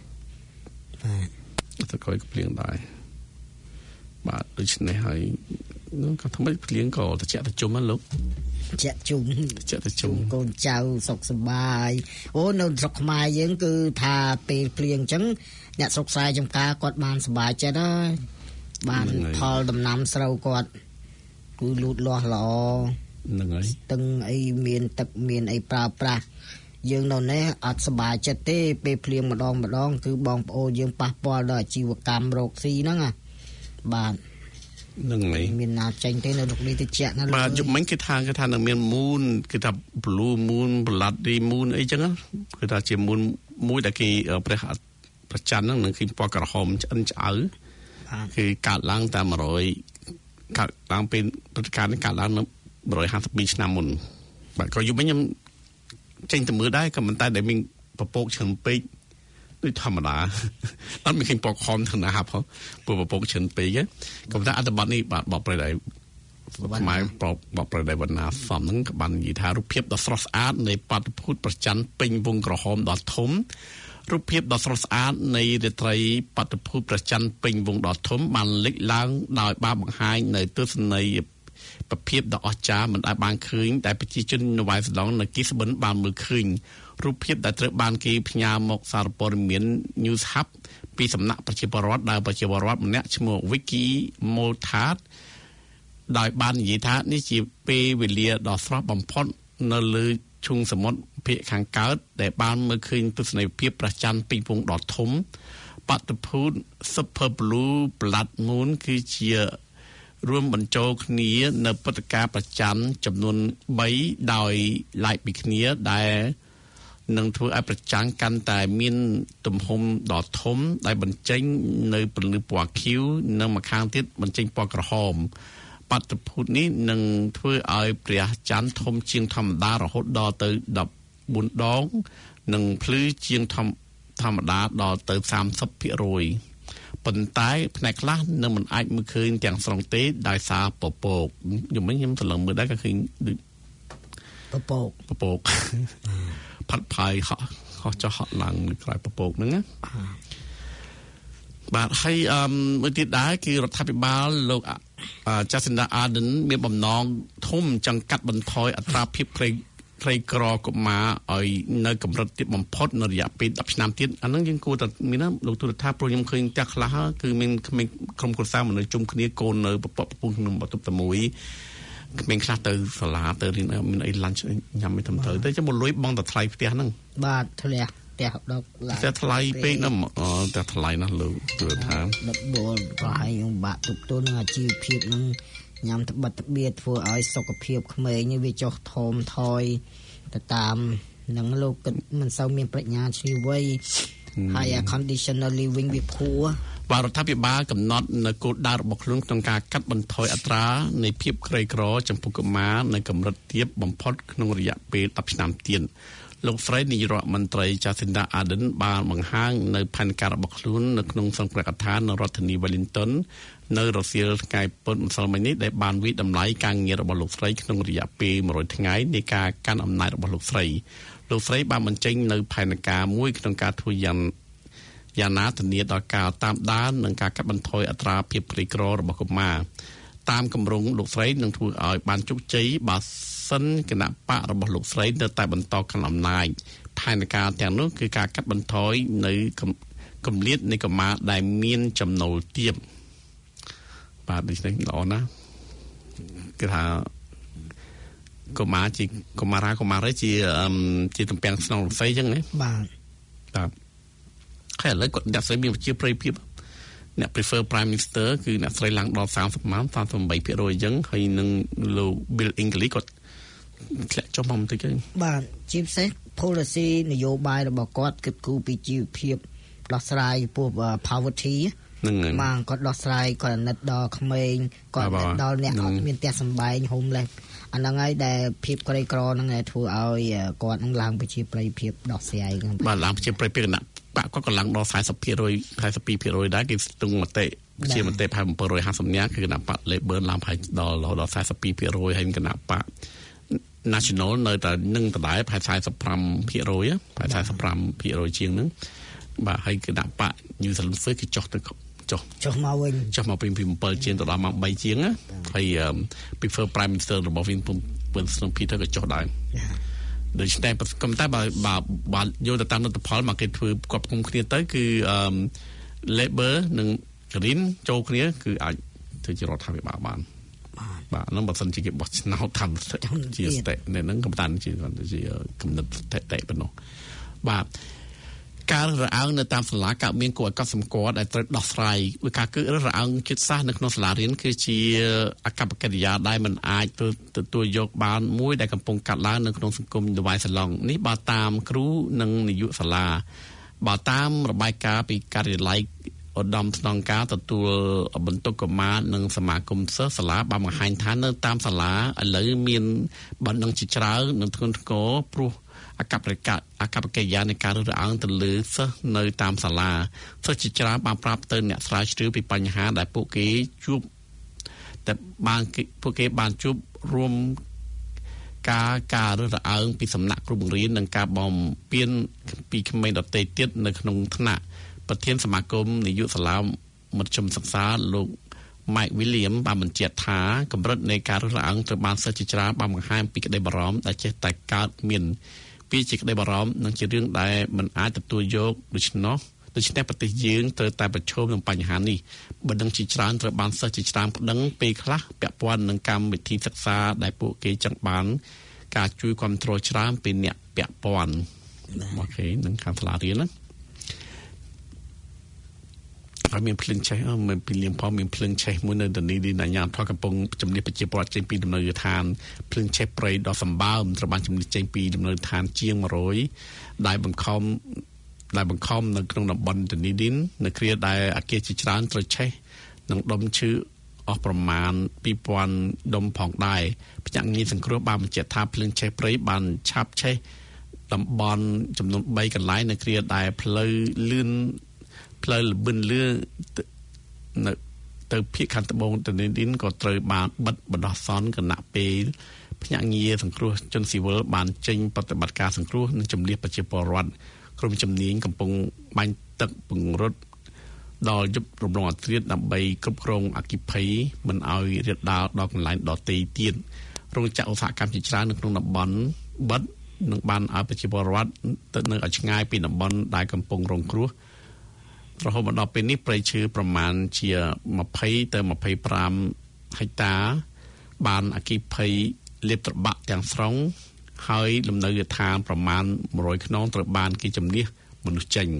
Speaker 1: បាទទៅក៏ភ្លៀងដែរបាទដូច្នេះហើយក៏ធ្វើឲ្យភ្លៀងក៏ត្រជាក់ត្រជុំណាលោក
Speaker 2: ត្រជាក់ជុំ
Speaker 1: ត្រជាក់ត្រជុំ
Speaker 2: កូនចៅសុខសប្បាយអូនៅស្រុកខ្មែរយើងគឺថាពេលភ្លៀងអញ្ចឹងអ្នកស្រុកស្រែចំការគាត់បានសប្បាយចិត្តហើយបានផលដំណាំស្រូវគាត់គឺលូតលាស់ល្អ
Speaker 1: ហ្នឹងហើយ
Speaker 2: ស្ទឹងអីមានទឹកមានអីប្រើប្រាស់យើងនៅនេះអត់សប្បាយចិត្តទេពេលភ្លៀងម្ដងម្ដងគឺបងប្អូនយើងប៉ះពាល់ដល់អាជីវកម្មរកស៊ីហ្នឹងណាបាទ
Speaker 1: នឹងមិន
Speaker 2: មានណាចេញទេនៅលោកនេះទៅជាក់ណា
Speaker 1: បាទជុំមិញគេថាគេថានឹងមានមូនគេថា blue moon bloody moon អីចឹងគឺថាជាមូនមួយដែលគេព្រះប្រច័នហ្នឹងនឹងឃើញពណ៌ក្រហមឆ្អិនឆ្អៅគឺកាត់ឡើងតាម100កាត់ឡើងពេលព្រឹត្តិការណ៍នេះកាត់ឡើងនៅone hundred fifty-twoឆ្នាំមុនបាទក៏យប់មិញខ្ញុំចេញទៅមើលដែរក៏មិនតែដែលមានពពកច្រើនពេកដូចធម្មតាអត់មានឃើញពណ៌ខំធណាប់ហ៎ព្រោះពពកច្រើនពេកក៏តែអត្ថបទនេះបាទបបប្រដៃខ្មែរបបប្រដៃវណ្ណាសំហ្នឹងក៏បាននិយាយថារូបភាពដ៏ស្រស់ស្អាតនៃបាតុភូតប្រច័ណ្ឌពេញវងក្រហមដ៏ធំរូបភាពដ៏ស្រស់ស្អាតនៃរាត្រីបាតុភូតប្រច័ណ្ឌពេញវងដ៏ធំបានលេចឡើងដោយបានបង្ហាញនៅទស្សនីយប្រភេទដ៏អស្ចារ្យមិនដែលបានឃើញតែប្រជាជននៅវ៉ៃស្ឡង់នៅគីស្បិនបានមើលឃើញរូបភាពដែលត្រូវបានគេផ្ញើមកសារព័ត៌មាន News Hub ពីសំណាក់ប្រជាពលរដ្ឋដែលប្រជាពលរដ្ឋម្នាក់ឈ្មោះ Vicky Moltard ដោយបាននិយាយថានេះជាពេលវេលាដ៏ស្រស់បំផុតនៅលើឈូងសមុទ្រភាគខាងកើតដែលបានមើលឃើញទស្សនីយភាពព្រះច័ន្ទពេញវងដ៏ធំបាតុភូត Super Blue Blood Moon គឺជារួមបញ្ចូលគ្នានៅព្រឹត្តិការណ៍ប្រចាំចំនួន3ដោយឡែកពីគ្នាដែលនឹងធ្វើឲ្យប្រចាំកាន់តែមានទំហំដ៏ធំដែលបញ្ចេញនៅពន្លឺពណ៌ខៀវនិងម្ខាងទៀតបញ្ចេញពណ៌ក្រហមបាតុភូតនេះនឹងធ្វើឲ្យព្រះច័ន្ទធំជាងធម្មតារហូតដល់ទៅfourteenដងនិងភ្លឺជាងធម្មតាដល់ទៅthirty percentប៉ុន្តែផ្នែកខ្លះនឹងមិនអាចមើលឃើញទាំងស្រុងទេដោយសារពពកខ្ញុំវិញខ្ញុំសម្លឹងមើលដែរក៏ឃើញដូច
Speaker 2: ពពក
Speaker 1: ពពកផាត់ផាយហោះហោះចុះហត់ឡើងលើក្រោយពពកហ្នឹងណាបាទហើយអឺមួយទៀតដែរគឺរដ្ឋាភិបាលលោក Jacinda Ardern មានបំណងធំចង់កាត់បន្ថយអត្រាភាពក្រីក្រីក្រកុមារឲ្យនៅកម្រិតទាបបំផុតនៅរយៈពេលtenឆ្នាំទៀតអាហ្នឹងយើងគួរតែមានណាលោកទូរថាព្រោះខ្ញុំឃើញផ្ទះខ្លះគឺមានក្មេងក្រុមគ្រួសារមនុស្សជុំគ្នាកូននៅពពកពពុះក្នុងបន្ទប់តែមួយក្មេងខ្លះទៅសាលាទៅរៀនមានអី lunch ញ៉ាំមិនទៅទៅចាំមកលុយបងតែថ្លៃផ្ទះហ្នឹង
Speaker 2: បាទធ្លះផ្ទះដល់ឡា
Speaker 1: ផ្ទះថ្លៃពេកណាអូតែថ្លៃណាស់លោកព្រោះថា
Speaker 2: ដល់បលក៏ឲ្យយើងបាក់ទប់ទល់នឹងអាជីវភាពហ្នឹងញ៉ាំត្បិតត្បៀតធ្វើឲ្យសុខភាពក្មេងវាចុះថមថយទៅតាមនឹងលោកគិតមិនសូវមានប្រាជ្ញាឈ្លាសវៃហើយ conditional living វាភួរ
Speaker 1: បាទរដ្ឋាភិបាលកំណត់នៅគោលដៅរបស់ខ្លួនក្នុងការកាត់បន្ថយអត្រានៃភាពក្រីក្រចំពោះកុមារនៅកម្រិតទាបបំផុតក្នុងរយៈពេលដប់ឆ្នាំទៀតលោកស្រីនាយរដ្ឋមន្ត្រី Jacinda Ardern បានបង្ហាញនៅផែនការរបស់ខ្លួននៅក្នុងសង្គ្រោះកថានៅរដ្ឋធានី Wellington នៅរសៀលថ្ងៃពុធម្សិលមិញនេះដែលបានវិតម្លៃការងាររបស់លោកស្រីក្នុងរយៈពេលមួយរយថ្ងៃនៃការកាន់អំណាចរបស់លោកស្រីលោកស្រីបានបញ្ចេញនៅផែនការមួយក្នុងការធ្វើយ៉ាងយ៉ាងណាធានាដល់ការតាមដាននិងការកាត់បន្ថយអត្រាភាពក្រីក្ររបស់កុមារតាមគម្រោងលោកស្រីនឹងធ្វើឲ្យបានជោគជ័យបើសិនគណៈបករបស់លោកស្រីនៅតែបន្តកាន់អំណាចផែនការទាំងនោះគឺការកាត់បន្ថយនៅគម្លាតនៃកុមារដែលមានចំណូលទាបបាទដូច្នេះល្អណាស់គឺថាកុមារជាកុមារាកុមារីជាជាតំពាំងស្នងលោកស្រីអញ្ចឹងណា
Speaker 2: បាទ
Speaker 1: បាទហើយឥឡូវគាត់អ្នកស្រីមានវិជាប្រិយភាពអ្នក prefer prime minister គឺអ្នកស្រីឡើងដល់សាមសិបម៉ោង សាមសិបប្រាំបីភាគរយ អញ្ចឹងហើយនឹងលោក Bill English គាត់ធ្លាក់ចុះមកបន្តិចទៅ
Speaker 2: បាទជាពិសេស policy នយោបាយរបស់គាត់គិតគូរពីជីវភាពដោះស្រាយពោះ poverty
Speaker 1: ហ្នឹងហើយ
Speaker 2: បាទគាត់ដោះស្រាយគាត់អាណិតដល់ក្មេងគាត់ដល់អ្នកអត់មានផ្ទះសម្បែង homeless អាហ្នឹងហើយដែលភាពក្រីក្រហ្នឹងឯងធ្វើឲ្យគាត់នឹងឡើងប្រជាប្រិយភាពដោះស្រាយហ្នឹង
Speaker 1: បាទឡើងប្រជាប្រិយភាពគណៈបកគាត់ក៏ឡើងដល់ 40% 42% ដែរគេស្ទង់មតិជាមតិប្រហែល 750 នាក់គឺគណៈបក Labor ឡើងប្រហែលដល់រហូតដល់ 42% ហើយគណៈបក National នៅតែនឹងដដែលប្រហែល 45% ប្រហែល 45% ជាងហ្នឹងបាទហើយគណៈបក New Zealand First គឺចុះទៅចុះ
Speaker 2: ចុះមកវិញ
Speaker 1: ចុះមកពី7ជាងទៅដល់មក3ជាងណាហើយ prefer prime minister របស់វិញពុនស្នង Peter ក៏ចុះដែរដូច្នេះកំតែបើបើយកទៅតាមលទ្ធផលមកគេធ្វើគ្រប់គុំគ្នាទៅគឺ Labor និង Green ចូលគ្នាគឺអាចធ្វើជារដ្ឋាភិបាលបានបាទហ្នឹងបើសិនជាគេបោះឆ្នោតតាមជាស្តេនៅហ្នឹងកំតាន់ជាជាកំណត់តេតេប៉ុណ្ណោះបាទការរើសរអើងនៅតាមសាលាកើតមានគួរឲ្យកត់សម្គាល់ដែលត្រូវដោះស្រាយដោយការគឺរើសរអើងចិត្តសាស្ត្រនៅក្នុងសាលារៀនគឺជាអកប្បកិរិយាដែលមិនអាចទទួលយកបានមួយដែលកំពុងកាត់ឡើងនៅក្នុងសង្គមដវ៉ៃសាឡុងនេះបើតាមគ្រូនិងនាយកសាលាបើតាមរបាយការណ៍ពីការិយាល័យឧត្តមស្នងការទទួលបន្ទុកកុមារនិងសមាគមសិស្សសាលាបានបង្ហាញថានៅតាមសាលាឥឡូវមានបណ្ដឹងជាច្រើននិងធ្ងន់ធ្ងរព្រោះអកប្បកិរិយាអកប្បកិរិយានៃការរើសរអើងទៅលើសិស្សនៅតាមសាលាសិស្សជាច្រើនបានប្រាប់ទៅអ្នកស្រាវជ្រាវពីបញ្ហាដែលពួកគេជួបតែបានពួកគេបានជួបរួមការការរើសរអើងពីសំណាក់គ្រូបង្រៀននិងការបំពេញពីក្មេងដទៃទៀតនៅក្នុងថ្នាក់ប្រធានសមាគមនាយកសាលាមធ្យមសិក្សាលោក Mike William បានបញ្ជាក់ថាកម្រិតនៃការរើសរអើងត្រូវបានសិស្សជាច្រើនបានបង្ហាញពីក្តីបារម្ភដែលចេះតែកើតមានពីជាក្តីបារម្ភនិងជារឿងដែលមិនអាចទទួលយកដូច្នោះដូច្នេះប្រទេសយើងត្រូវតែប្រឈមនឹងបញ្ហានេះបណ្ដឹងជាច្រើនត្រូវបានសិស្សជាច្រើនប្តឹងពេលខ្លះពាក់ព័ន្ធនឹងកម្មវិធីសិក្សាដែលពួកគេចង់បានការជួយគាំទ្រច្រើនពីអ្នកពាក់ព័ន្ធអូខេនឹងខាងសាលារៀនណាហើយមានភ្លឹងឆេះមានពីលៀងផងមានភ្លឹងឆេះមួយនៅដានីឌីណាញាថកំពុងជំនះប្រជាពលរដ្ឋចេញពីដំណើរឋានភ្លឹងឆេះព្រៃដ៏សម្បើមត្រូវបានជំនះចេញពីដំណើរឋានជាង100ដែលបង្ខំដែលបង្ខំនៅក្នុងតំបន់ដានីឌីននៅគ្រាដែលអាគារជាច្រើនត្រូវឆេះនិងដុំឈើអស់ប្រមាណពីរពាន់ដុំផងដែរភ្នាក់ងារសង្គ្រោះបានបញ្ជាក់ថាភ្លើងឆេះព្រៃបានឆាបឆេះតំបន់ចំនួន3កន្លែងនៅគ្រាដែលផ្លូវលឿនផ្លូវលបិនលឿនៅទៅភាគខាងត្បូងដានីឌីនក៏ត្រូវបានបិទបណ្ដោះអាសន្នគណៈពេលភ្នាក់ងារសង្គ្រោះជនស៊ីវិលបានចេញប្រតិបត្តិការសង្គ្រោះនិងជំនះប្រជាពលរដ្ឋក្រុមជំនាញកំពុងបាញ់ទឹកពង្រត់ដល់យប់រំលងអធ្រាត្រដើម្បីគ្រប់គ្រងអគ្គិភ័យមិនឲ្យរាលដាលដល់កន្លែងដទៃទៀតរោងចក្រឧស្សាហកម្មជាច្រើននៅក្នុងតំបន់បិទនឹងបានឲ្យប្រជាពលរដ្ឋទៅនៅឲ្យឆ្ងាយពីតំបន់ដែលកំពុងរងគ្រោះរហូតមកដល់ពេលនេះព្រៃឈើប្រមាណជា20ទៅ25ហិកតាបានអគិភ័យលេបត្របាក់ទាំងស្រុងហើយលំនៅឋានប្រមាណone hundredខ្នងត្រូវបានគេជំនះមនុស្សចេញ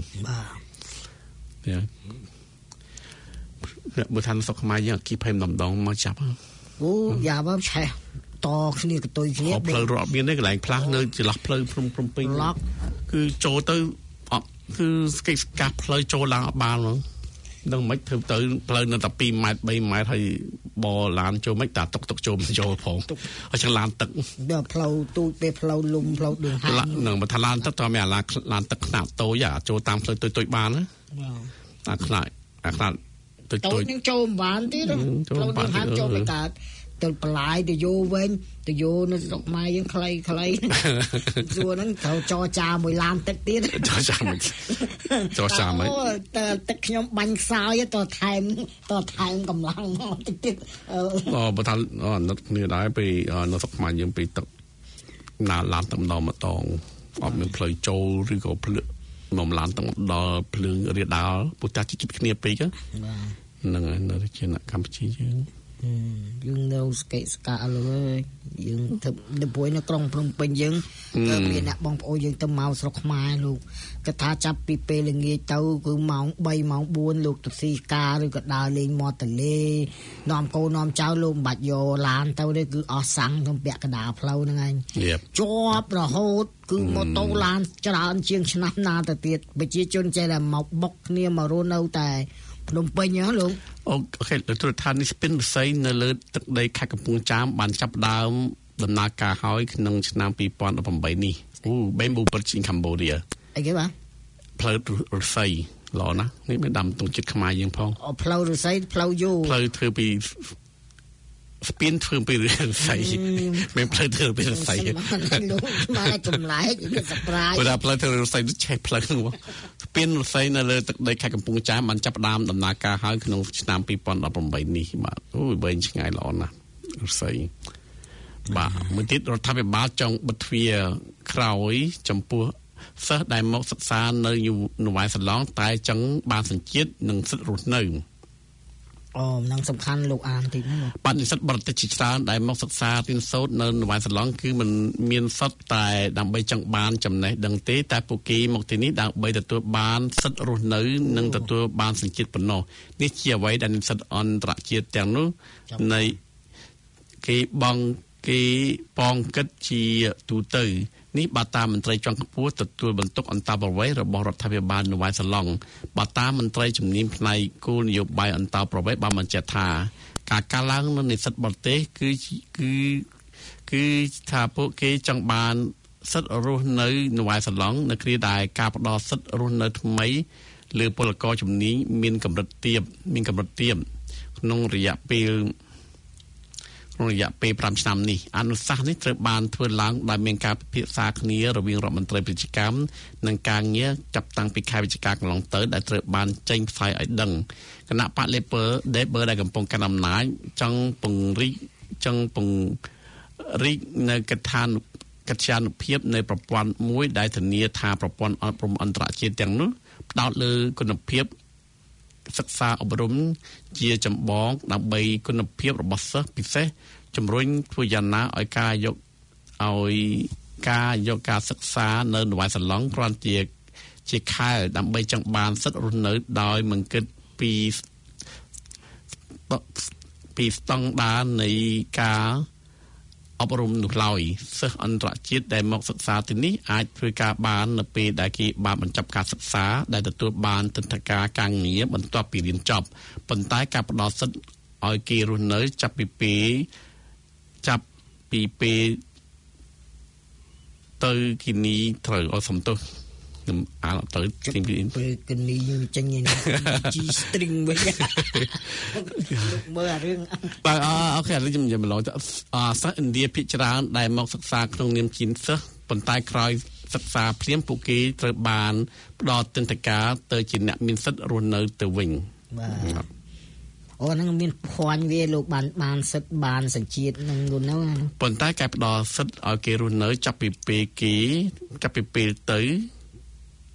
Speaker 1: បាទបើថាសុខខ្មែរយើងអគិភ័យម្ដងមកចាប់
Speaker 2: អូយ៉ាបើឆេះតគ្នាកតុយគ្នា
Speaker 1: ផ្លូវរត់មានទេកន្លែងផ្លាស់នៅចន្លោះផ្លូវព្រំព្រំពេញគឺចូលទៅអត់គឺស្កេតស្កាស់ផ្លូវចូលឡើងអត់បានហ្មងនឹងមិនធ្វើទៅផ្លូវនៅតែtwoម៉ែត្រthreeម៉ែត្រហើយបឡានចូលមិនតែតុកតុកចូលចូលផងហើយចឹងឡានទឹក
Speaker 2: ដល់ផ្លូវទូចពេលផ្លូវលំផ្លូវđườngហា
Speaker 1: នឹងបើថាឡានទឹកតើមានអាឡានទឹកខ្នាតតូចអាចូលតាមផ្លូវតូចតូចបានណាបាទអាខ្នាតអាខ្នាត
Speaker 2: តូចតូចនឹងចូលមិនបានទេផ្លូវđườngហាចូលមិនកើតទៅបន្លាយទៅយោវិញទៅយោនៅស្រុកម៉ែយើងខ្លីខ្លីសួរហ្នឹងត្រូវចរចាមួយឡានទឹកទៀត
Speaker 1: ចរចាមិនចរចាមិន
Speaker 2: តែទឹកខ្ញុំបាញ់ខ្សោយតថែមតថែមកម្លាំងមកតិចទៀត
Speaker 1: អូបើថានៅគ្នាដែរពេលនៅស្រុកខ្មែរយើងពេលទឹកណាឡានទឹកម្ដងម្ដងអត់មានផ្លូវចូលឬក៏ភ្លើងមកឡានទឹកដល់ភ្លើងរាលដាលពុទ្ធជិតគ្នាពេកហ្នឹងហើយនៅជាកម្ពុជាយើង
Speaker 2: យើងនៅស្កេស្កាលើយើងទៅទៅពួយនៅក្រុងភ្នំពេញយើងក៏មានអ្នកបងប្អូនយើងទៅមកស្រុកខ្មែរលោកគាត់ថាចាប់ពីពេលល្ងាចទៅគឺម៉ោងthreeម៉ោងfourលោកទៅស៊ីការឬក៏ដើរលេងមាត់ទន្លេនាំកូននាំចៅលោកមិនបាច់យកឡានទៅទេគឺអស់សាំងទៅពាក់កណ្ដាលផ្លូវហ្នឹងឯងជាប់រហូតគឺម៉ូតូឡានច្រើនជាងឆ្នាំណាទៅទៀតប្រជាជនចេះតែមកបុកគ្នាមករស់នៅតែភ្នំពេញហ៎លោក
Speaker 1: អូខេទូរទស្សន៍នេះស្ពិនរស័យនៅលើទឹកដីខេត្តកំពង់ចាមបានចាប់ដើមដំណើរការហើយក្នុងឆ្នាំtwo thousand eighteenនេះអូ Bamboo Bridge in Cambodia
Speaker 2: អីគេបាទ
Speaker 1: ផ្លូវរស័យល្អណាស់នេះមានដាំទងចិត្តខ្មែរយើងផង
Speaker 2: អូផ្លូវរស័យផ្លូវយូ
Speaker 1: ផ្លូវធ្វើពីស្ពានធ្វើពីរស័យមានផ្លូវធ្វើពីរស័យ
Speaker 2: លោកមកចម្លែកវាសប្រាយ
Speaker 1: បើថាផ្លូវធ្វើរស័យឆេះផ្លូវហ្នឹងស្ពានរស័យនៅលើទឹកដីខេត្តកំពង់ចាមបានចាប់ផ្ដើមដំណើរការហើយក្នុងឆ្នាំtwo thousand eighteenនេះបាទអូយវែងឆ្ងាយល្អណាស់រស័យបាទមួយទៀតរដ្ឋាភិបាលចង់បិទទ្វារក្រោយចំពោះសិស្សដែលមកសិក្សានៅនៅវ៉ៃសាឡង់តែចង់បានសញ្ជាតិនិងសិទ្ធិរស់នៅ
Speaker 2: អូនឹងសំខាន់លោកអានតិចហ្នឹង
Speaker 1: បាទនិស្សិតបរទេសជាច្រើនដែលមកសិក្សារៀនសូត្រនៅនៅវ៉ៃសាឡង់គឺมันមានសិទ្ធិតែដើម្បីចង់បានចំណេះដឹងទេតែពួកគេមកទីនេះដើម្បីទទួលបានសិទ្ធិរស់នៅនិងទទួលបានសញ្ជាតិប៉ុណ្ណោះនេះជាអ្វីដែលនិស្សិតអន្តរជាតិទាំងនោះនៃគេបងគេប៉ងគិតជាទូទៅនេះបាទតាមមន្ត្រីជាន់ខ្ពស់ទទួលបន្ទុកអន្តរប្រវេសន៍របស់រដ្ឋាភិបាលនៅវ៉ៃសាឡង់បាទតាមមន្ត្រីជំនាញផ្នែកគោលនយោបាយអន្តរប្រវេសន៍បានបញ្ជាក់ថាការកើនឡើងនៃនិស្សិតបរទេសគឺគឺគឺថាពួកគេចង់បានសិទ្ធិរស់នៅនៅវ៉ៃសាឡង់នៅគ្រាដែលការផ្ដល់សិទ្ធិរស់នៅថ្មីលើពលករជំនាញមានកម្រិតទាបមានកម្រិតទាបក្នុងរយៈពេលក្នុងរយៈពេលfiveឆ្នាំនេះអនុសាសន៍នេះត្រូវបានធ្វើឡើងដោយមានការពិភាក្សាគ្នារវាងរដ្ឋមន្ត្រីពាណិជ្ជកម្មនិងការងារចាប់តាំងពីខែវិច្ឆិកាកន្លងទៅដែលត្រូវបានចេញផ្សាយឲ្យដឹងគណៈបក Labor ដែលកំពុងកាន់អំណាចចង់ពង្រីកចង់ពង្រីកនៅកិច្ចការកិច្ចការនុភាពនៃប្រព័ន្ធមួយដែលធានាថាប្រព័ន្ធអប់រំអន្តរជាតិទាំងនោះផ្ដោតលើគុណភាពសិក្សាអប់រំជាចម្បងដើម្បីគុណភាពរបស់សិស្សពិសេសជំរុញធ្វើយ៉ាងណាឲ្យការយកឲ្យការយកការសិក្សានៅនៅវ៉ៃសាឡង់គ្រាន់ជាជាខែលដើម្បីចង់បានសិទ្ធិរស់នៅដោយមិនគិតពីពីស្តង់ដារនៃការអប់រំនោះឡើយសិស្សអន្តរជាតិដែលមកសិក្សាទីនេះអាចធ្វើការបាននៅពេលដែលគេបានបញ្ចប់ការសិក្សាដែលទទួលបានទិដ្ឋាការការងារបន្ទាប់ពីរៀនចប់ប៉ុន្តែការផ្ដល់សិទ្ធិឲ្យគេរស់នៅចាប់ពីពេលចាប់ពីពេលទៅគីនីត្រូវឲ្យសំទោសខ្ញុំអានទៅ
Speaker 2: ទីពីពេលគីនីយើងចេញនេះ G string វិញមើលអារឿង
Speaker 1: បាទអូខេឥឡូវខ្ញុំនិយាយម្លងទៅសិស្សឥណ្ឌាភាគច្រើនដែលមកសិក្សាក្នុងនាមជាសិស្សប៉ុន្តែក្រោយសិក្សាព្រាមពួកគេត្រូវបានផ្ដល់ទិដ្ឋាការទៅជាអ្នកមានសិទ្ធិរស់នៅទៅវិញ
Speaker 2: បាទអូហ្នឹងមានភ័ណ្ឌវាលោកបានបានសិទ្ធិបានសញ្ជាតិនឹងនោះ
Speaker 1: ប៉ុន្តែការផ្ដល់សិទ្ធិឲ្យគេរស់នៅចាប់ពីពេលគេចាប់ពីពេលទៅ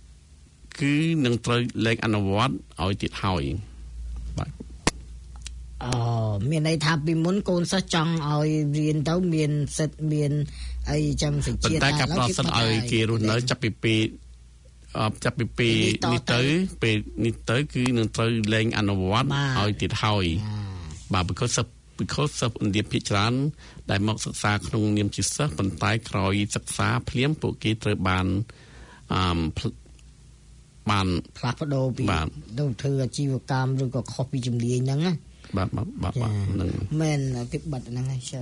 Speaker 1: គឺនឹងត្រូវលែងអនុវត្តឲ្យទៀតហើយបាទ
Speaker 2: អូមានន័យថាពីមុនកូនសិស្សចង់ឲ្យរៀនទៅមានសិទ្ធិមានអីចឹងសេចក្ដីតែ
Speaker 1: ការផ្ដល់សិទ្ធិឲ្យគេរស់នៅចាប់ពីពីអបចាប់ពីពីនេះទៅពេលនេះទៅគឺនឹងត្រូវលែងអនុវត្តឲ្យទៀតហើយបាទ because of because of ឥណ្ឌាភាគច្រើនដែលមកសិក្សាក្នុងនាមជាសិស្សប៉ុន្តែក្រោយសិក្សាភ្លាមពួកគេត្រូវបានអឺបាន
Speaker 2: ផ្លាស់ប្ដូរពីទៅធ្វើអាជីវកម្មឬក៏ខុសពីជំនាញហ្នឹងណា
Speaker 1: បាទបាទបាទហ្នឹង
Speaker 2: មែនគេបាត់ហ្នឹងហើយចើ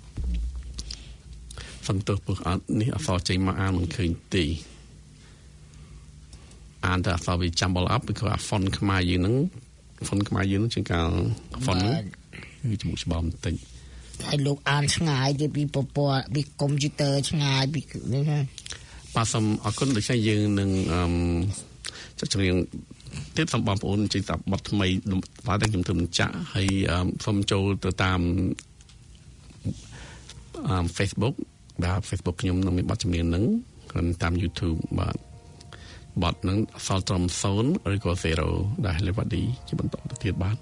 Speaker 1: សន្ទុះពុះអត់នេះអសរចេញមកអានមិនឃើញទេអានតែអសរវាចាំបលអប់ពីគាត់អាហ្វុនខ្មែរយើងហ្នឹងហ្វុនខ្មែរយើងហ្នឹងជាងកាលហ្វុនហ្នឹងគឺជំនួសច្បាប់បន្តិច
Speaker 2: ហើយលោកអានឆ្ងាយទៅពីពពកពីកុំព្យូទ័រឆ្ងាយពីនេះណា
Speaker 1: បាទសូមអរគុណដូចជាយើងនឹងអឺចុះច្រៀងទៀតសូមបងប្អូនចេញតាមបទថ្មីបាទតែខ្ញុំធ្វើមិនចាក់ហើយសូមចូលទៅតាមអឺ Facebook បាទ Facebook ខ្ញុំនឹងមានបទចម្រៀងហ្នឹងតាម YouTube បាទបទហ្នឹងអសល់ត្រឹម0ឬក៏0ដែលលេវ៉ាឌីជាបន្តទៅទៀតបាទ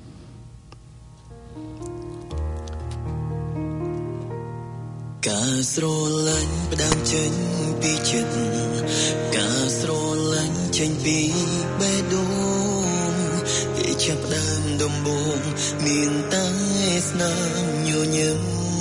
Speaker 3: ការស្រឡាញ់ផ្ដើមចេញពីចិត្តការស្រឡាញ់ចេញពីបេះដូងគេចាប់ផ្ដើមដំបូងមានតែស្នាមញញឹម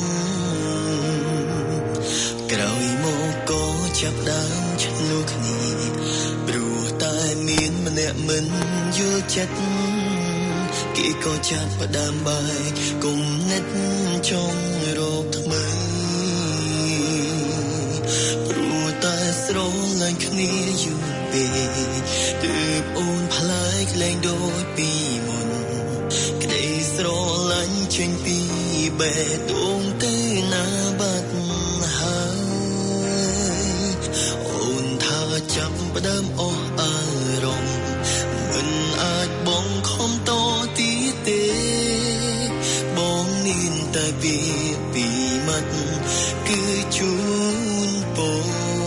Speaker 3: ក្រោយមកក៏ចាប់ផ្ដើមឆ្លោះគ្នាព្រោះតែមានម្នាក់មិនយល់ចិត្តគេក៏ចាប់ផ្ដើមបែកគុំនិតចង់រកថ្មីស្រឡាញ់គ្នាយូរពេកទើបអូនផ្លែកលែងដូចពីមុនក្តីស្រឡាញ់ចេញពីបេះដូងទៅណាបាត់ហើយអូនថាចាប់ផ្ដើមអស់អារម្មណ៍មិនអាចបងខំតទៀតទេបងមានតែពីពីមាត់គឺជួនពរ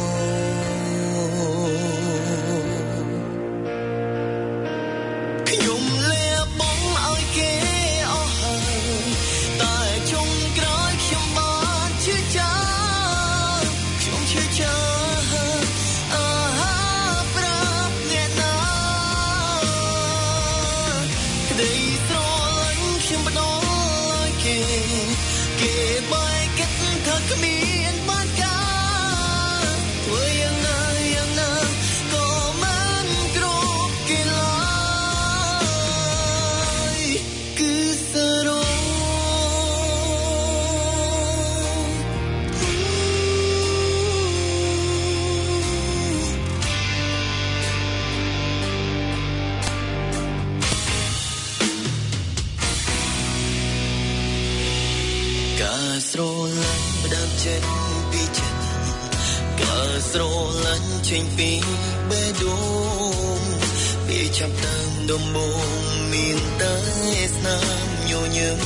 Speaker 3: ស្រឡាញ់ផ្ដើមចេញពីចិត្តការស្រឡាញ់ចេញពីបេះដូងពេលចាប់ដើមដំបូងមានតែស្នាមញញឹម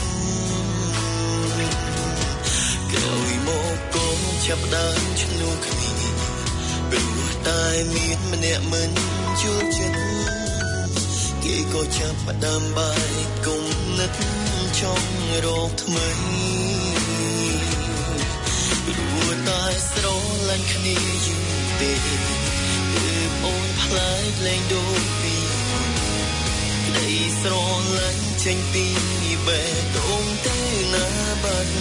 Speaker 3: ក្រោយមកក៏ចាប់ដើមឆ្លោះគ្នាព្រោះតែមានម្នាក់មិនយល់ចិត្តគេក៏ចាប់ដើមបែកគុំនិតចង់រកថ្មីតែស្រឡាញ់គ្នាយូរពេកគឺអូនផ្លែកលែងដូចពីក្តីស្រឡាញ់ចេញពីបេះដូងទៅណាបាត់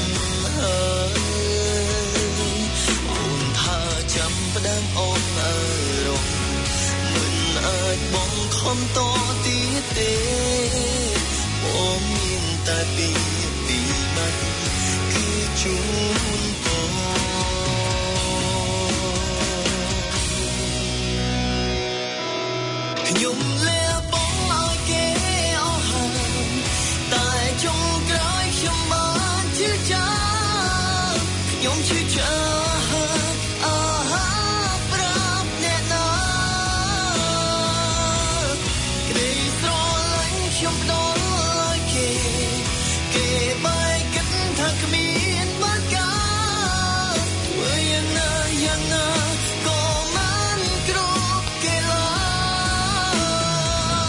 Speaker 3: ហើយអូនថាចាំផ្ដើមអូនអារម្មណ៍មិនអាចបងខំតទៀតទេអូនមានតែពីពីមាត់គឺជួនពរខ្ញុំលាបងឲ្យគេអស់ហើយតែចុងក្រោយខ្ញុំបានជឿចាខ្ញុំជឿចាអើប្រាប់អ្នកណាក្តីស្រឡាញ់ខ្ញុំផ្ដល់ឲ្យគេគេបែកគិតថាគ្មានបានការធ្វើយ៉ាងណាយ៉ាងណាក៏មិនគ្រប់គេឡើយ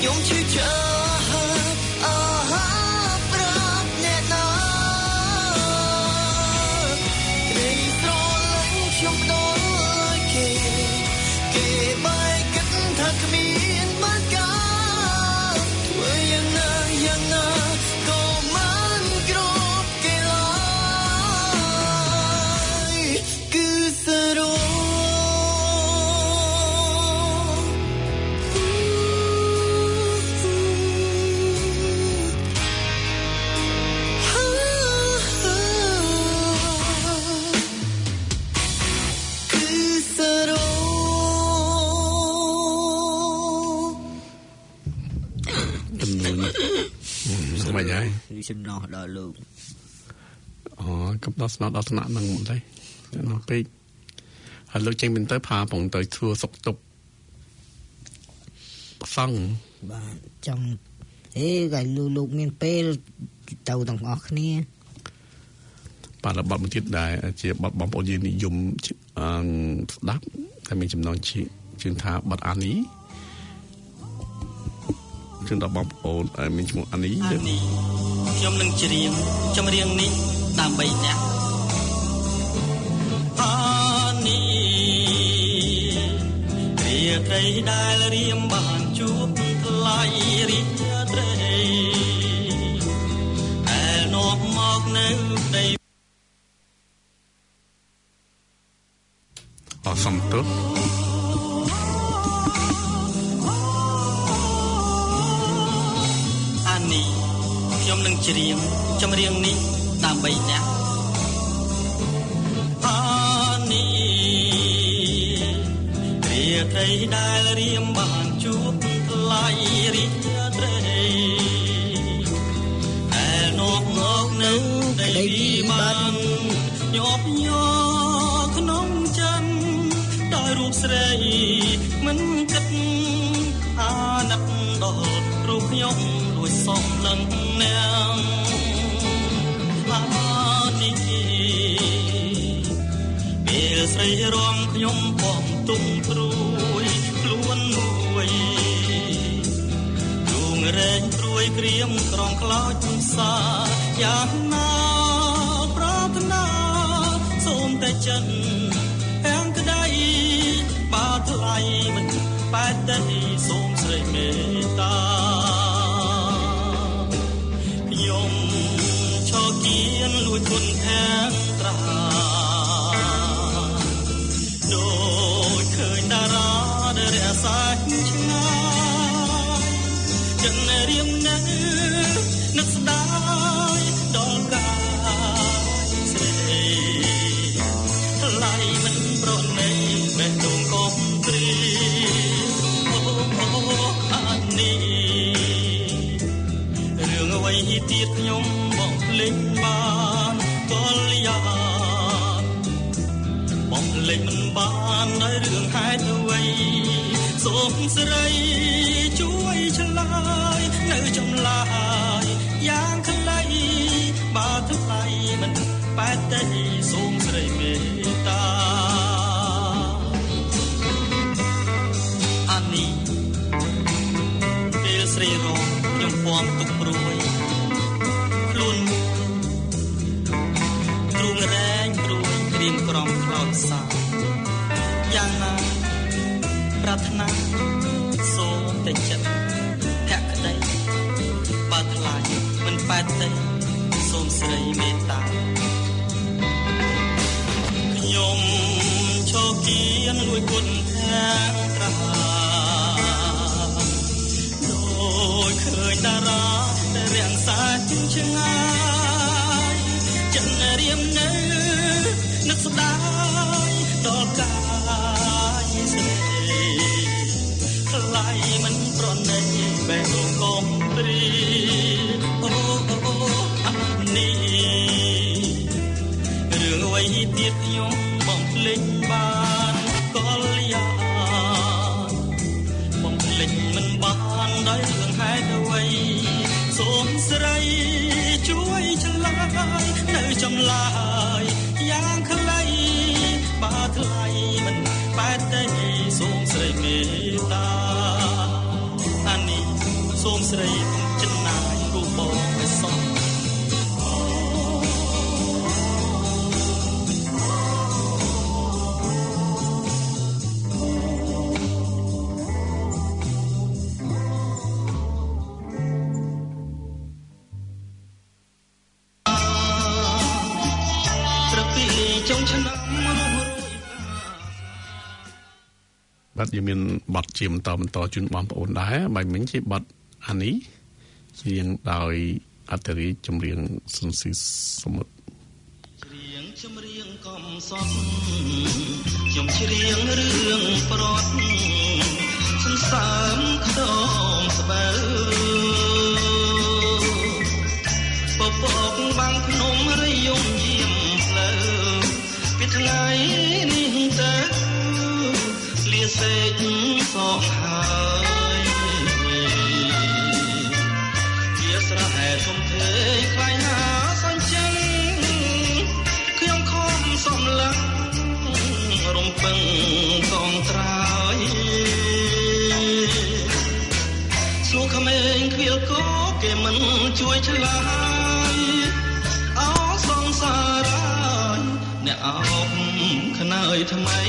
Speaker 3: ខ្ញុំឈឺចាប់អើប្រាប់អ្នកណាក្តីស្រឡាញ់ខ្ញុំដូចគេគេបែកគិតថាគ្មានបានការធ្វើយ៉ាងណាយ៉ាងណាក៏មិនក្រគេឡើយគឺសរោ
Speaker 2: ចំណោះដល់លោក
Speaker 1: អូកំដរស្នោដល់ថ្នាក់ហ្នឹងមកទេនោះពេកហើយលោកចេញមិនទៅផាប្រងទៅធ្វើសុកតុបសង់
Speaker 2: បាទចង់អេកែលោកលោកមានពេលទៅទាំងអស់គ្នា
Speaker 1: បាទបទមួយទៀតដែលជាបទបងប្អូនយើងនិយមស្ដាប់តែមានចំណងជើងថាបទអានីជើងដល់បងប្អូនមានឈ្មោះអានី
Speaker 3: ខ្ញុំនឹងច្រៀងចម្រៀងនេះដើម្បីអ្នកអានីរាត្រីដែលរៀមបានជួបថ្លៃរាត្រីដែលនាំមកនៅដី
Speaker 1: អសំទោស
Speaker 3: អានីខ្ញុំនឹងច្រៀងចម្រៀងនេះដើម្បីអ្នកអានីរាត្រីដែលរៀមបានជួបថ្លៃរាត្រីដែលនាំមកនៅដីបានញាប់ញ័រក្នុងចិត្តដោយរូបស្រីមិនគិតអាណិតដល់រូបខ្ញុំលួចសំឡឹងនាងអានីពេលស្រីរំខ្ញុំបងទុំព្រួយខ្លួនមួយឌួងរែងព្រួយក្រៀមក្រងខ្លោចសាយ៉ាងណាប្រាថ្នាសូមតែចិត្តទាំងក្តីបាថ្លៃមិនបែកទេសូមស្រីមេត្តាខ្ញុំឈរគៀនលួចគុណខាងត្រាដូចឃើញតារាដែលរសាឆ្ងាយចិត្តរៀមនៅនឹកស្ដាយដល់កាយស្រីថ្លៃមិនប្រណីបេះដូងកុំព្រីអូអានីរឿងអ្វីទៀតខ្ញុំបងភ្លេចបានក៏លយ៉ាបងភ្លេចមិនបានដោយរឿងហេតុអ្វីសូមស្រីជួយឆ្លើយនៅចម្លើយយ៉ាងខ្លីបើថ្លៃមិនបែកទេសូមស្រីមេត្តាអានីពេលស្រីរងខ្ញុំពំទុកព្រួយខ្លួនទ្រូងរែងព្រួយក្រៀមក្រំខ្លោចសាយ៉ាងណាប្រាថ្នាសូមតែចិត្តភក្តីបើថ្លៃមិនបែកទេសូមស្រីមេត្តាខ្ញុំឈរគៀនលួចគុណខាងត្រាដូចឃើញតារាដែលរាំងសាឆ្ងាយចិត្តរៀមនៅនឹកស្ដាយដល់កាយស្រីថ្លៃមិនប្រណីបេះដូងកុំព្រីអូអានីរឿងអ្វីទៀតខ្ញុំបងភ្លេចបានក៏លយ៉ាបងភ្លេចមិនបានដោយរឿងហេតុអ្វីសូមស្រីជួយឆ្លើយនៅចម្លើយយ៉ាងខ្លីបើថ្លៃមិនបែកទេសូមស្រីមេត្តាអានីសូមស្រីកុំចិនណាយរូបបងឲ្យសោះ
Speaker 1: បាទយើងមានបទជាបន្តបន្តជូនបងប្អូនដែរបើមិញជាបទអានេះច្រៀងដោយអត្តរីចម្រៀងសុនស៊ីសមុទ្រ
Speaker 3: ច្រៀងចម្រៀងកំសត់ខ្ញុំច្រៀងរឿងប្រត់សន្សើមខ្ទមស្បើពពកបាំងភ្នំរយំយាមផ្លូវពីថ្ងៃនេះទៅលាសេចសោកហើយជាស្រែធំធេងខ្លាញ់ហាសាញ់ចឹងខ្ញុំខំសំឡឹងរំពឹងកងត្រើយសួរក្មេងខ្វៀលគោគេមិនជួយឆ្លើយអោសង្សារអ្នកអោបខ្នើយថ្មី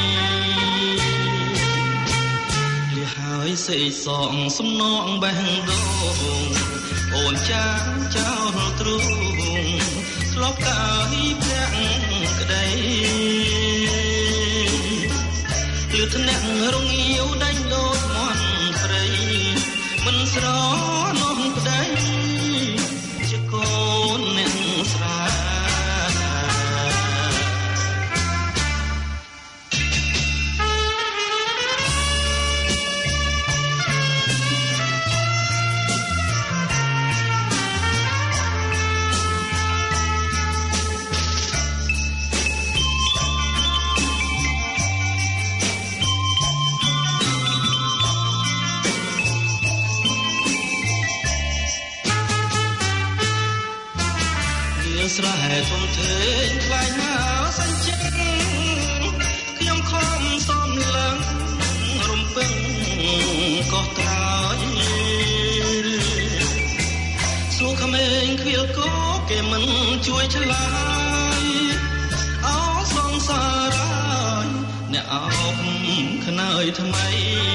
Speaker 3: ហើយសេកសងសំណងបេះដូងអូនចាស់ចោលទ្រូងធ្លាប់កាយប្រាក់ក្តីលឺថ្នាក់រងាវដាច់ដូចមន់ព្រៃមិនស្រណោះក្តីជាកូនអ្នកស្រាស្រែធំធេងខ្លាញ់ហាសាញ់ចឹងខ្ញុំខំសំឡឹងរំពឹងកោះត្រើយសួរក្មេងខ្វៀលគោគេមិនជួយឆ្លើយអោសង្សារអ្នកអោបខ្នើយថ្មី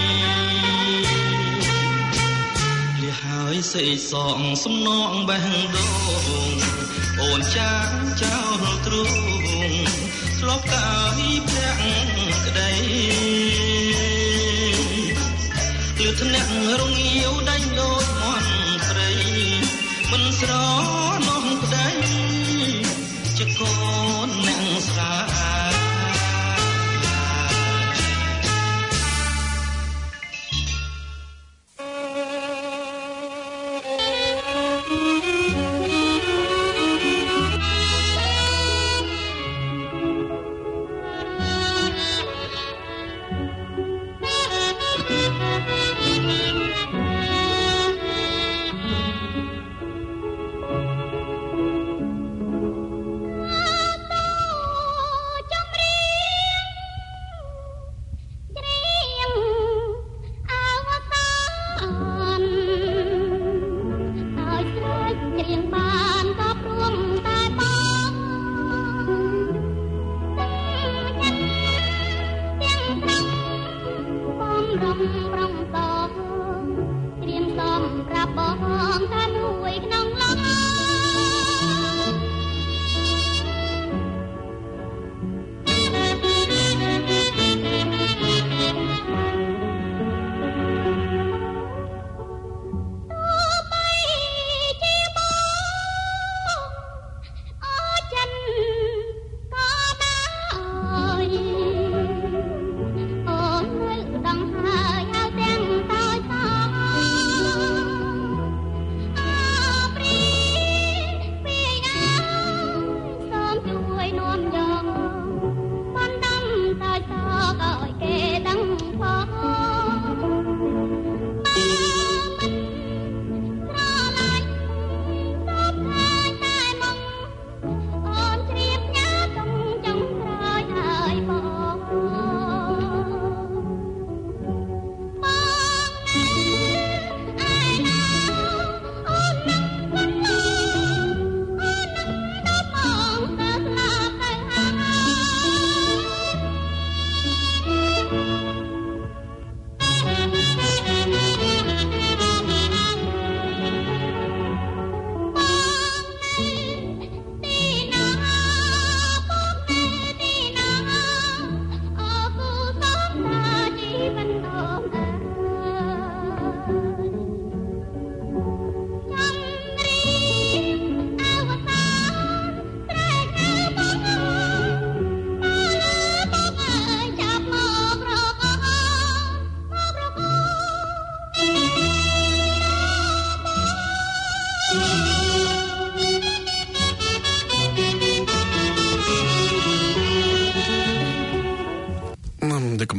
Speaker 3: លះហើយសេកសងសំណងបេះដូងអូនចាស់ចោលទ្រូងធ្លាប់កាយប្រាក់ក្តីលឺថ្នាក់រងាវដាច់ដូចមន់ព្រៃមិនស្រណោះក្តីជាកូនអ្នកស្រា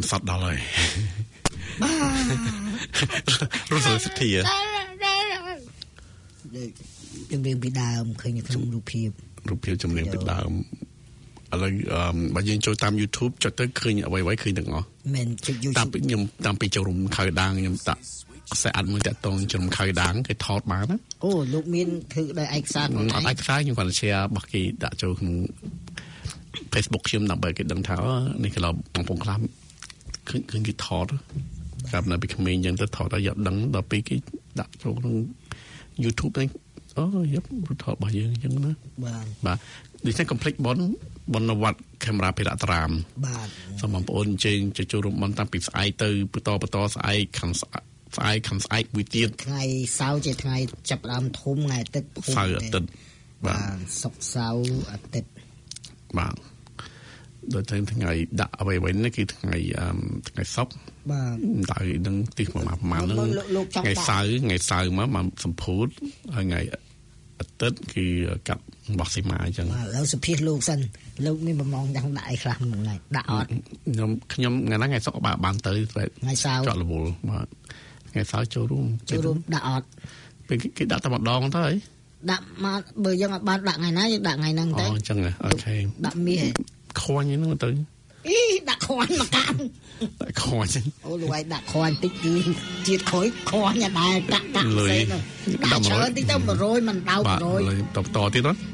Speaker 1: សតដល់ហើយរស់សុធា
Speaker 2: ជំនាញពីដើមឃើញក្នុងរូបភាព
Speaker 1: រូបភាពជំនាញពីដើមឥឡូវបើយើងចូលតាម YouTube ចុចទៅឃើញអ្វីៗឃើញទាំងអស់
Speaker 2: មែនចុច YouTube
Speaker 1: តាមពីខ្ញុំតាមពីចូលរួមខៅដាងខ្ញុំតាក់ខ្សែអាត់មួយតាក់តងជ្រុំខៅដាងគេថតបានណា
Speaker 2: អូលោកមានធ្វើដោយឯកសារ
Speaker 1: ខ្លួនឯងឯកសារខ្ញុំគាត់ share របស់គេដាក់ចូលក្នុង Facebook ខ្ញុំដើម្បីគេដឹងថានេះគេឡបងប្អូនខ្លះឃើញឃើញគេថតតាមនៅពីក្មេងអញ្ចឹងទៅថតឲ្យយកដឹងដល់ពេលគេដាក់ចូលក្នុង YouTube ហ្នឹងអូយប់រូបថតរបស់យើងអញ្ចឹងណា
Speaker 2: បាទ
Speaker 1: បាទដូចតែ complete បនបនវត្តកាមេរ៉ាភិរតរាម
Speaker 2: បាទ
Speaker 1: សូមបងប្អូនអញ្ជើញចូលរួមបនតាំងពីស្អែកទៅបន្តបន្តស្អែកខាងស្អែកខាងស្អែកមួយទៀត
Speaker 2: ថ្ងៃសៅរ៍ជាថ្ងៃចាប់ដើមធំថ្ងៃអាទិត្យ
Speaker 1: សៅរ៍អាទិត្យ
Speaker 2: បាទសុក្រសៅរ៍អាទិត្យ
Speaker 1: បាទដល់តែថ្ងៃដាក់អ្វីៗនេះគឺថ្ងៃថ្ងៃសុក្រ
Speaker 2: បាទ
Speaker 1: តែនឹងទីប្រមាណប្រមាណហ្នឹងថ្ងៃសៅរ៍ថ្ងៃសៅរ៍មកមកសម្ពោធហើយថ្ងៃអាទិត្យគឺកាត់របស់សីមាអញ្ចឹង
Speaker 2: បាទឥឡូវសុភាលោកសិនលោកមានបំងយ៉ាងដាក់អីខ្លះក្នុងថ្ងៃដាក់អត់
Speaker 1: ខ្ញុំខ្ញុំថ្ងៃហ្នឹងថ្ងៃសុក្របានបានទៅ
Speaker 2: ថ្ងៃសៅរ៍
Speaker 1: ចောက်រវល់បាទថ្ងៃសៅរ៍ចូលរួម
Speaker 2: ចូលរួមដាក់អត់
Speaker 1: ពេលគេដាក់តែម្ដងទៅហើយ
Speaker 2: ដាក់មកបើយើងអត់បានដាក់ថ្ងៃណាយើងដាក់ថ្ងៃហ្នឹងទៅ
Speaker 1: អូអញ្ចឹងអូខេ
Speaker 2: ដាក់មាស
Speaker 1: ខ្វាញ់ហ្នឹងទៅ
Speaker 2: អីដាក់ខ្វាញ់មកកាប់
Speaker 1: ដាក់ខ្វាញ់
Speaker 2: អូលោកឯងដាក់ខ្វាញ់តិចគឺជាតិក្រួយខ្វាញ់តែកាក់កាក់ផ្សេងដាក់ច្រើនតិចទៅone hundredមិនដោone hundred
Speaker 1: តតទៀតណា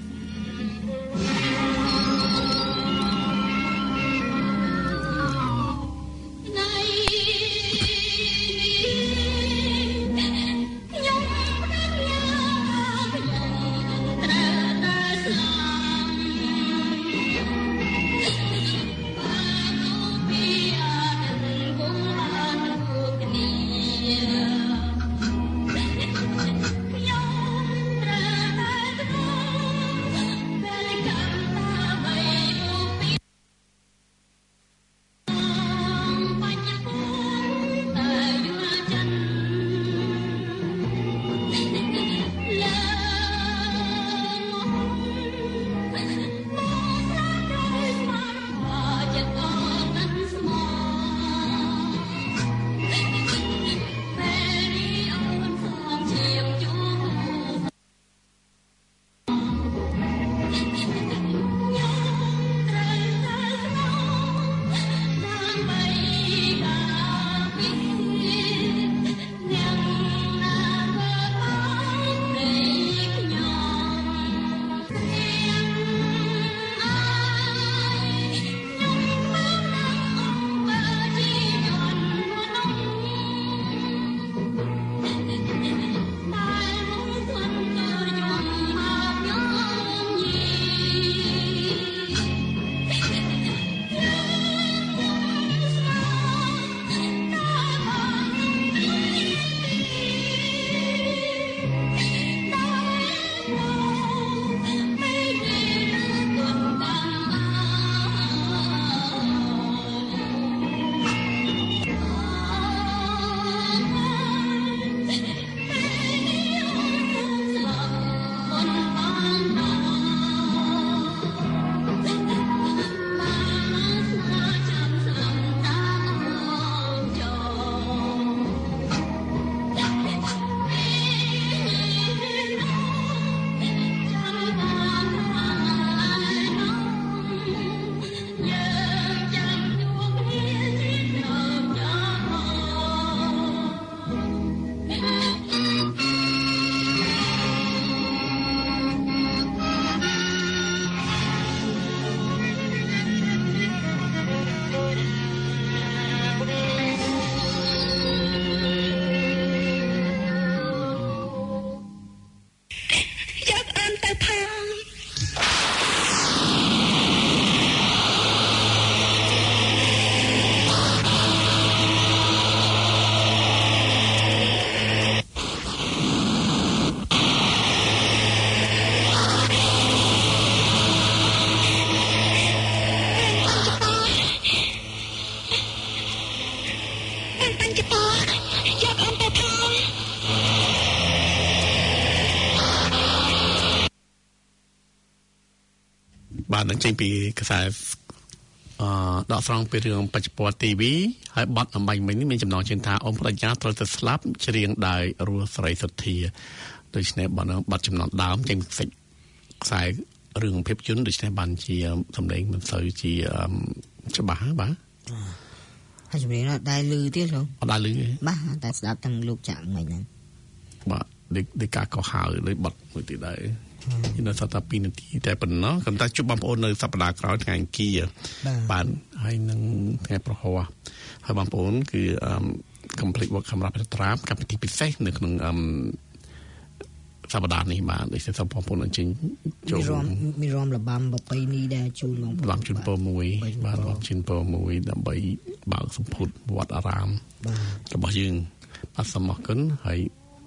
Speaker 1: បានចេញពីខ្សែអឺដកស្រង់ពីរឿងបច្ចុប្បន្នទីវីហើយបទអំបញ្ញមិញនេះមានចំណងជើងថាអូនប្រាជ្ញាត្រូវទៅស្លាប់ច្រៀងដោយរស់ស្រីសុទ្ធាដូច្នេះបទបទចំណងដើមចេញសេចខ្សែរឿងភាពយន្តដូច្នេះបានជាសម្លេងមិនសូវជាច្បាស់បាទ
Speaker 2: ហើយចម្រៀងនោះដែរលឺទៀតលោក
Speaker 1: អត់ដែរលឺ
Speaker 2: បាទតែស្ដាប់ទាំងលោកចាក់មិញហ្នឹង
Speaker 1: បាទដូចដូចការកោះហៅដូចបទមួយទៀតដែរនៅសតាពីនាទីតែប៉ុណ្ណោះខ្ញុំតែជួបបងប្អូននៅសប្តាហ៍ក្រោយថ្ងៃអង្គារបាទហើយនឹងថ្ងៃប្រហោះហើយបងប្អូនគឺអឺ complete work សម្រាប់ត្រាមកម្មវិធីពិសេសនៅក្នុងអឺសប្តាហ៍នេះបាទដូចសូមបងប្អូនអញ្ជើញ
Speaker 2: ចូលមានរំលំបាំប្រពៃណីដែរជូនបងប្អូន
Speaker 1: ជូនពរមួយបាទជូនពរមួយដើម្បីបើកសម្ពុតវត្តអារាមរបស់យើងបាទសូមអរគុណហើយ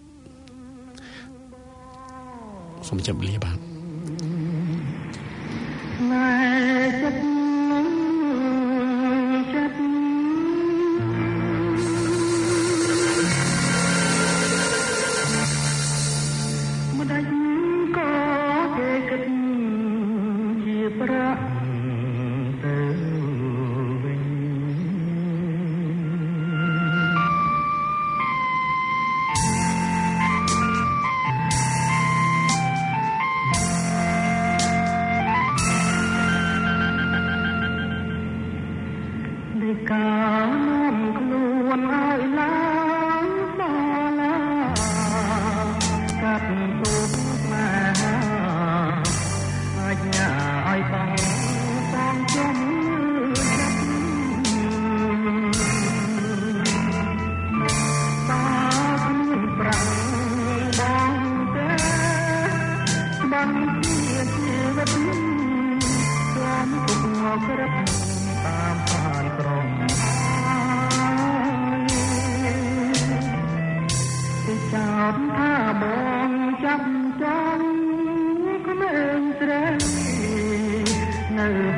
Speaker 1: សូមជម្រាបលាបាទ
Speaker 7: នៅ